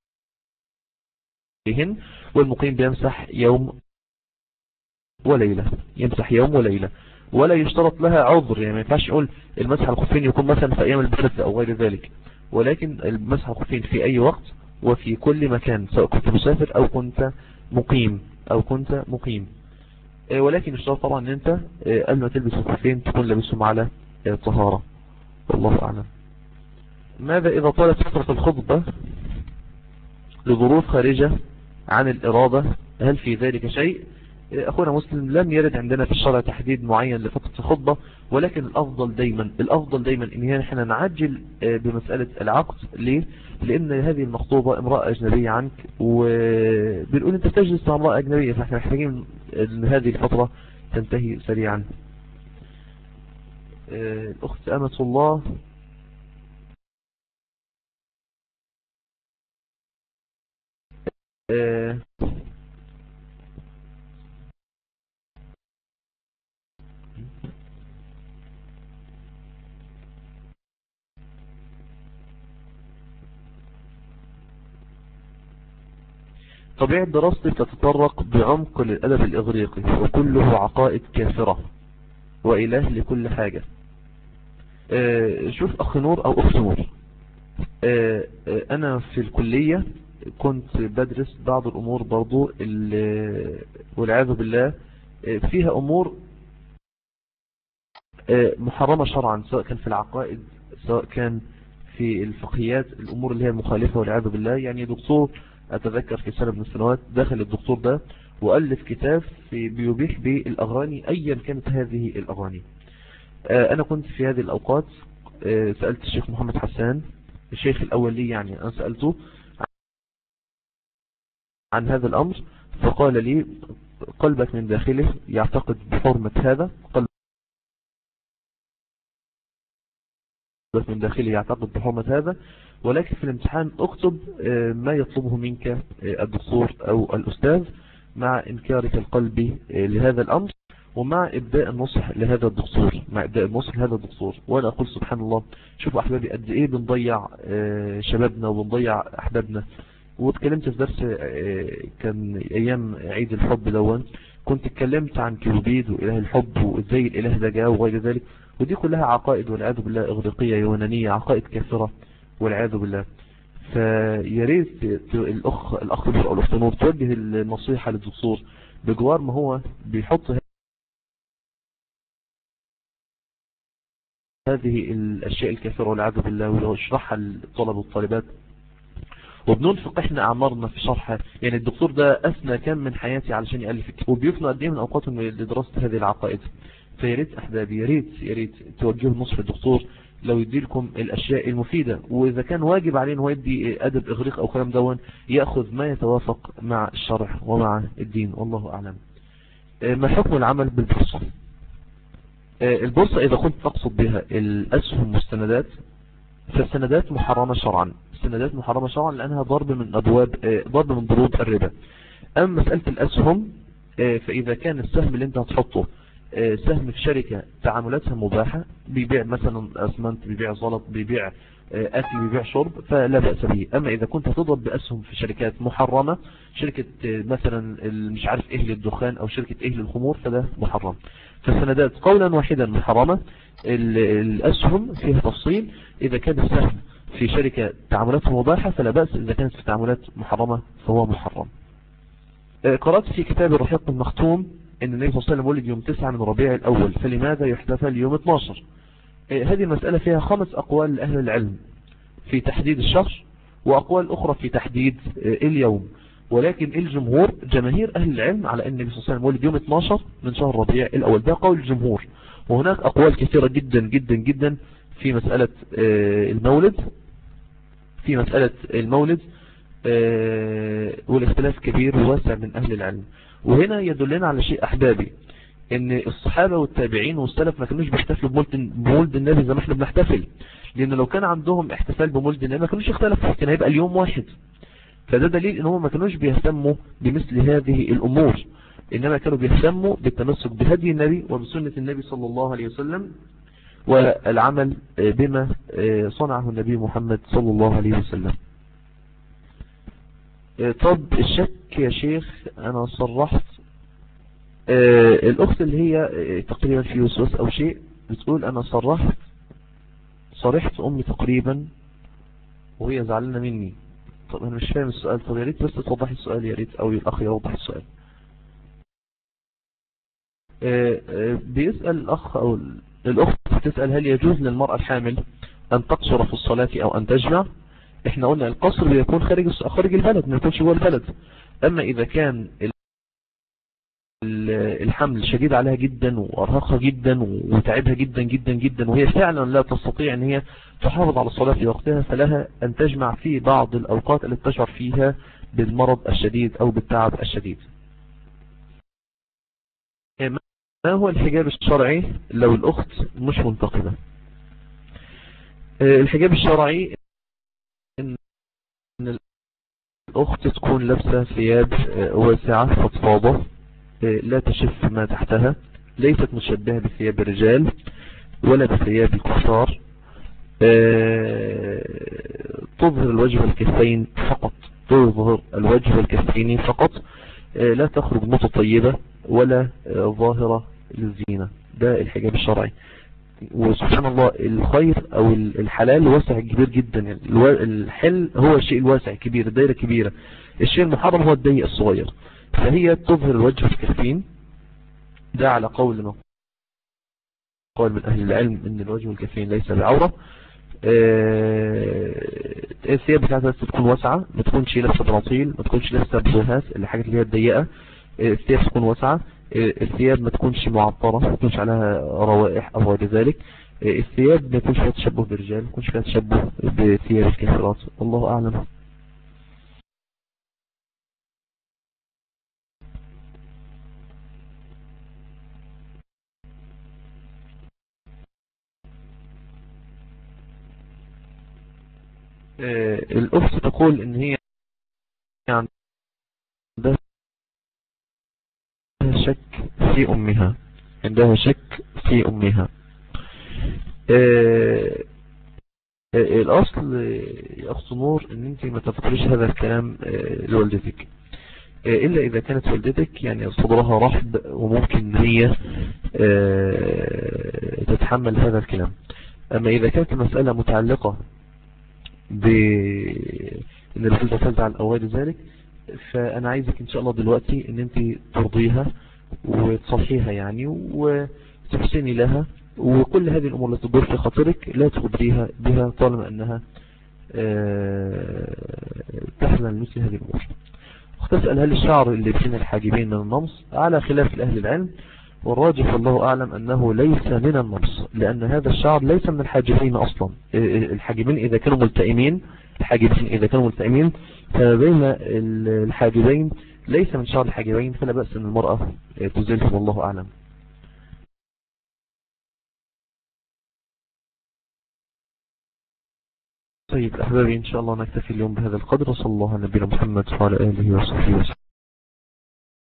وليلهن، والمقيم بيمسح يوم وليلة، يمسح يوم وليلة، ولا يشترط لها عذر. يعني ما ينفعش نقول المسح الخفين يكون مثلا في أيام البرد أو غير ذلك، ولكن المسح الخفين في أي وقت وفي كل مكان، سواء كنت مسافر أو كنت مقيم. ولكن يشترط طبعا ان انت قبل ما تلبس الخفين تكون لابسهم على طهارة، والله أعلم. ماذا إذا طالت فترة الخطبة لظروف خارجة عن الإرادة؟ هل في ذلك شيء؟ أخونا مسلم، لم يرد عندنا في الشرع تحديد معين لفترة الخطبة، ولكن الأفضل دايما إن احنا نعجل بمسألة العقد. ليه؟ لأن هذه المخطوبة امرأة أجنبية عنك، وبنقول أنت تجلس مع امرأة أجنبية، فاحنا محتاجين أن هذه الفترة تنتهي سريعا. الأخت أمة الله، طبيعة دراستي تتطرق بعمق للأدب الإغريقي وكله عقائد كافرة وإله لكل حاجة. شوف أخ نور أو أخت نور، أنا في الكلية كنت بدرس بعض الأمور برضو والعياذ بالله فيها أمور محرمة شرعا، سواء كان في العقائد سواء كان في الفقهيات، الأمور اللي هي المخالفة والعياذ بالله. يعني دكتور أتذكر في سنة من السنوات دخل الدكتور ده وألف كتاب بيبيح بالأغاني أيا كانت هذه الأغاني. أنا كنت في هذه الأوقات سألت الشيخ محمد حسان، الشيخ الأول لي، يعني أنا سألته عن هذا الأمر، فقال لي قلبك من داخله يعتقد بحرمة هذا، قلبك من داخله يعتقد بحرمة هذا، ولكن في الامتحان اكتب ما يطلبه منك الدكتور أو الأستاذ مع إنكارك القلبي لهذا الأمر، ومع إبداء النصح لهذا الدكتور، وأنا أقول سبحان الله، شوفوا أحبابي قد إيه بنضيع شبابنا وبنضيع أحبابنا. واتكلمت في درس كان أيام عيد الحب دون، كنت اتكلمت عن كيوبيد وإله الحب وإزاي الإله ده جاء وغير ذلك، ودي كلها عقائد والعياذ بالله إغريقية يونانية، عقائد كافرة والعياذ بالله. فيا ريت الأخ أو الأخت نور توجه النصيحة للدكتور بجوار ما هو بيحط هذه الأشياء الكافرة والعياذ بالله ويشرحها للطلبة والطالبات، وبننفق احنا اعمارنا في شرحها. يعني الدكتور ده اثنى كم من حياتي علشان يالف الكتاب، وبيفنى قد ايه من اوقاتهم لدراسه هذه العقائد. فيا ريت احبابي، يا ريت توجهوا النصح للدكتور لو يدي لكم الاشياء المفيده، واذا كان واجب عليه انه يدي ادب اغريق او كلام دون، ياخذ ما يتوافق مع الشرع ومع الدين، والله اعلم. ما حكم العمل بالبورصه؟ البورصه اذا كنت تقصد بها الاسهم والسندات، فالسندات محرمة شرعا، السندات محرمة شرعا لأنها ضرب من ضروب الربا. أما مسألة الأسهم، فإذا كان السهم اللي انت هتحطه سهم في شركة تعاملاتها مباحة، بيبيع مثلا أسمنت، بيبيع زلط، بيبيع أكل، بيبيع شرب، فلا بأس به. أما إذا كنت هتضرب بأسهم في شركات محرمة، شركة مثلا مش عارف إيه للدخان أو شركة إيه للخمور، فده محرم. فالسندات قولا واحدا محرمة. الأسهم فيها تفصيل، إذا كان السهم في شركة تعاملاتها مباحة فلا بأس، إذا كانت في تعاملات محرمة فهو محرم. قرأت في كتاب الرحيق المختوم أن النبي صلى الله عليه وسلم ولد يوم 9 من ربيع الأول، فلماذا يحتفل يوم 12؟ هذه المسألة فيها 5 أقوال لأهل العلم في تحديد الشهر، وأقوال أخرى في تحديد اليوم، ولكن الجمهور جماهير أهل العلم على أن النبي صلى الله عليه وسلم ولد يوم 12 من شهر ربيع الأول، ده قول الجمهور. وهناك أقوال كثيرة جدا جدا جدا في مسألة المولد، والاختلاف كبير وواسع من أهل العلم. وهنا يدلنا على شيء أحبابي، ان الصحابة والتابعين والسلف ما كانوش بيحتفلوا بمولد النبي زي ما احنا بنحتفل، لان لو كان عندهم احتفال بمولد النبي ما كانوش يختلفوا، كان هيبقى اليوم واحد. فده دليل ان هم ما كانوش بيهتموا بمثل هذه الامور، انما كانوا بيهتموا بالتمسك بهدي النبي وبسنة النبي صلى الله عليه وسلم، والعمل بما صنعه النبي محمد صلى الله عليه وسلم. طب الشك يا شيخ، انا صرحت الاخت اللي هي تقريبا في وسوس او شيء، بتقول انا صرحت امي تقريبا وهي زعلانه مني. طب انا مش فاهم السؤال، طب يا ريت بس توضحي السؤال، يا ريت او الاخ يوضح السؤال. بيسأل الاخ او الاخت بتسأل هل يجوز للمرأة الحامل ان تقصر في الصلاة او ان تجمع؟ احنا قلنا القصر بيكون خارج البلد، ما يكونش جوه البلد. اما اذا كان الحمل شديد عليها جدا وارهقها جدا وتعبها جدا جدا جدا، وهي فعلا لا تستطيع ان هي تحافظ على الصلاة في وقتها، فلها ان تجمع في بعض الاوقات التي تشعر فيها بالمرض الشديد او بالتعب الشديد. ما هو الحجاب الشرعي لو الاخت مش منتقبة؟ الحجاب الشرعي ان الاخت تكون لابسة ثياب واسعة فضفاضة لا تشف ما تحتها، ليست مشبهة بثياب الرجال ولا بثياب الكفار، تظهر الوجه والكفين فقط، لا تخرج متطيبة ولا ظاهرة للزينة. ده الحجاب الشرعي. وسبحان الله الخير او الحلال واسع كبير جدا، يعني الحل هو الشيء الواسع كبير، الدائرة كبيرة. الشيء المحرم هو الضيق الصغير. فهي تظهر الوجه والكفين، ده على قول من أهل العلم ان الوجه والكفين ليس بعورة. الثياب بتاعتها تكون واسعة، ما تكونش لابسه بناطيل، ما تكونش لابسه بلوهات، الحاجات اللي هي الضيقة. الثياب تكون واسعة، الثياب ما تكونش معطرة، ما تكونش عليها روائح او غير ذلك. الثياب ما يكونش فيها تشبه بالرجال، ما يكونش فيها تشبه بثياب الكافرات. الله اعلم. الأخت تقول إن هي عندها شك في أمها، عندها شك في أمها. الأصل يا أخت نور إن أنت ما تذكريش هذا الكلام لوالدتك، إلا إذا كانت والدتك يعني صدرها رحب وممكن إن هي تتحمل هذا الكلام. أما إذا كانت المسألة متعلقة بأن الوالدة تزعل أو غير ذلك، فأنا عايزك إن شاء الله دلوقتي إن أنت ترضيها وتصلحيها يعني وتحسني لها، وكل هذه الأمور التي تدور في خاطرك لا تخبريها بها طالما أنها تحزن مثل هذه الأمور. تسأل هل الشعر اللي بين الحاجبين من النمص؟ على خلاف لأهل العلم، والراجح والله أعلم أنه ليس من النمص، لأن هذا الشعر ليس من الحاجبين أصلا. الحاجبين إذا كانوا ملتئمين، الحاجبين إذا كانوا ملتئمين فبين الحاجبين ليس من شعر الحاجبين، فلا بأس أن المرأة تزيله والله أعلم. طيب أحبابي إن شاء الله نكتفي اليوم بهذا القدر، وصلى الله على نبينا محمد وعلى آله وصحبه وسلم.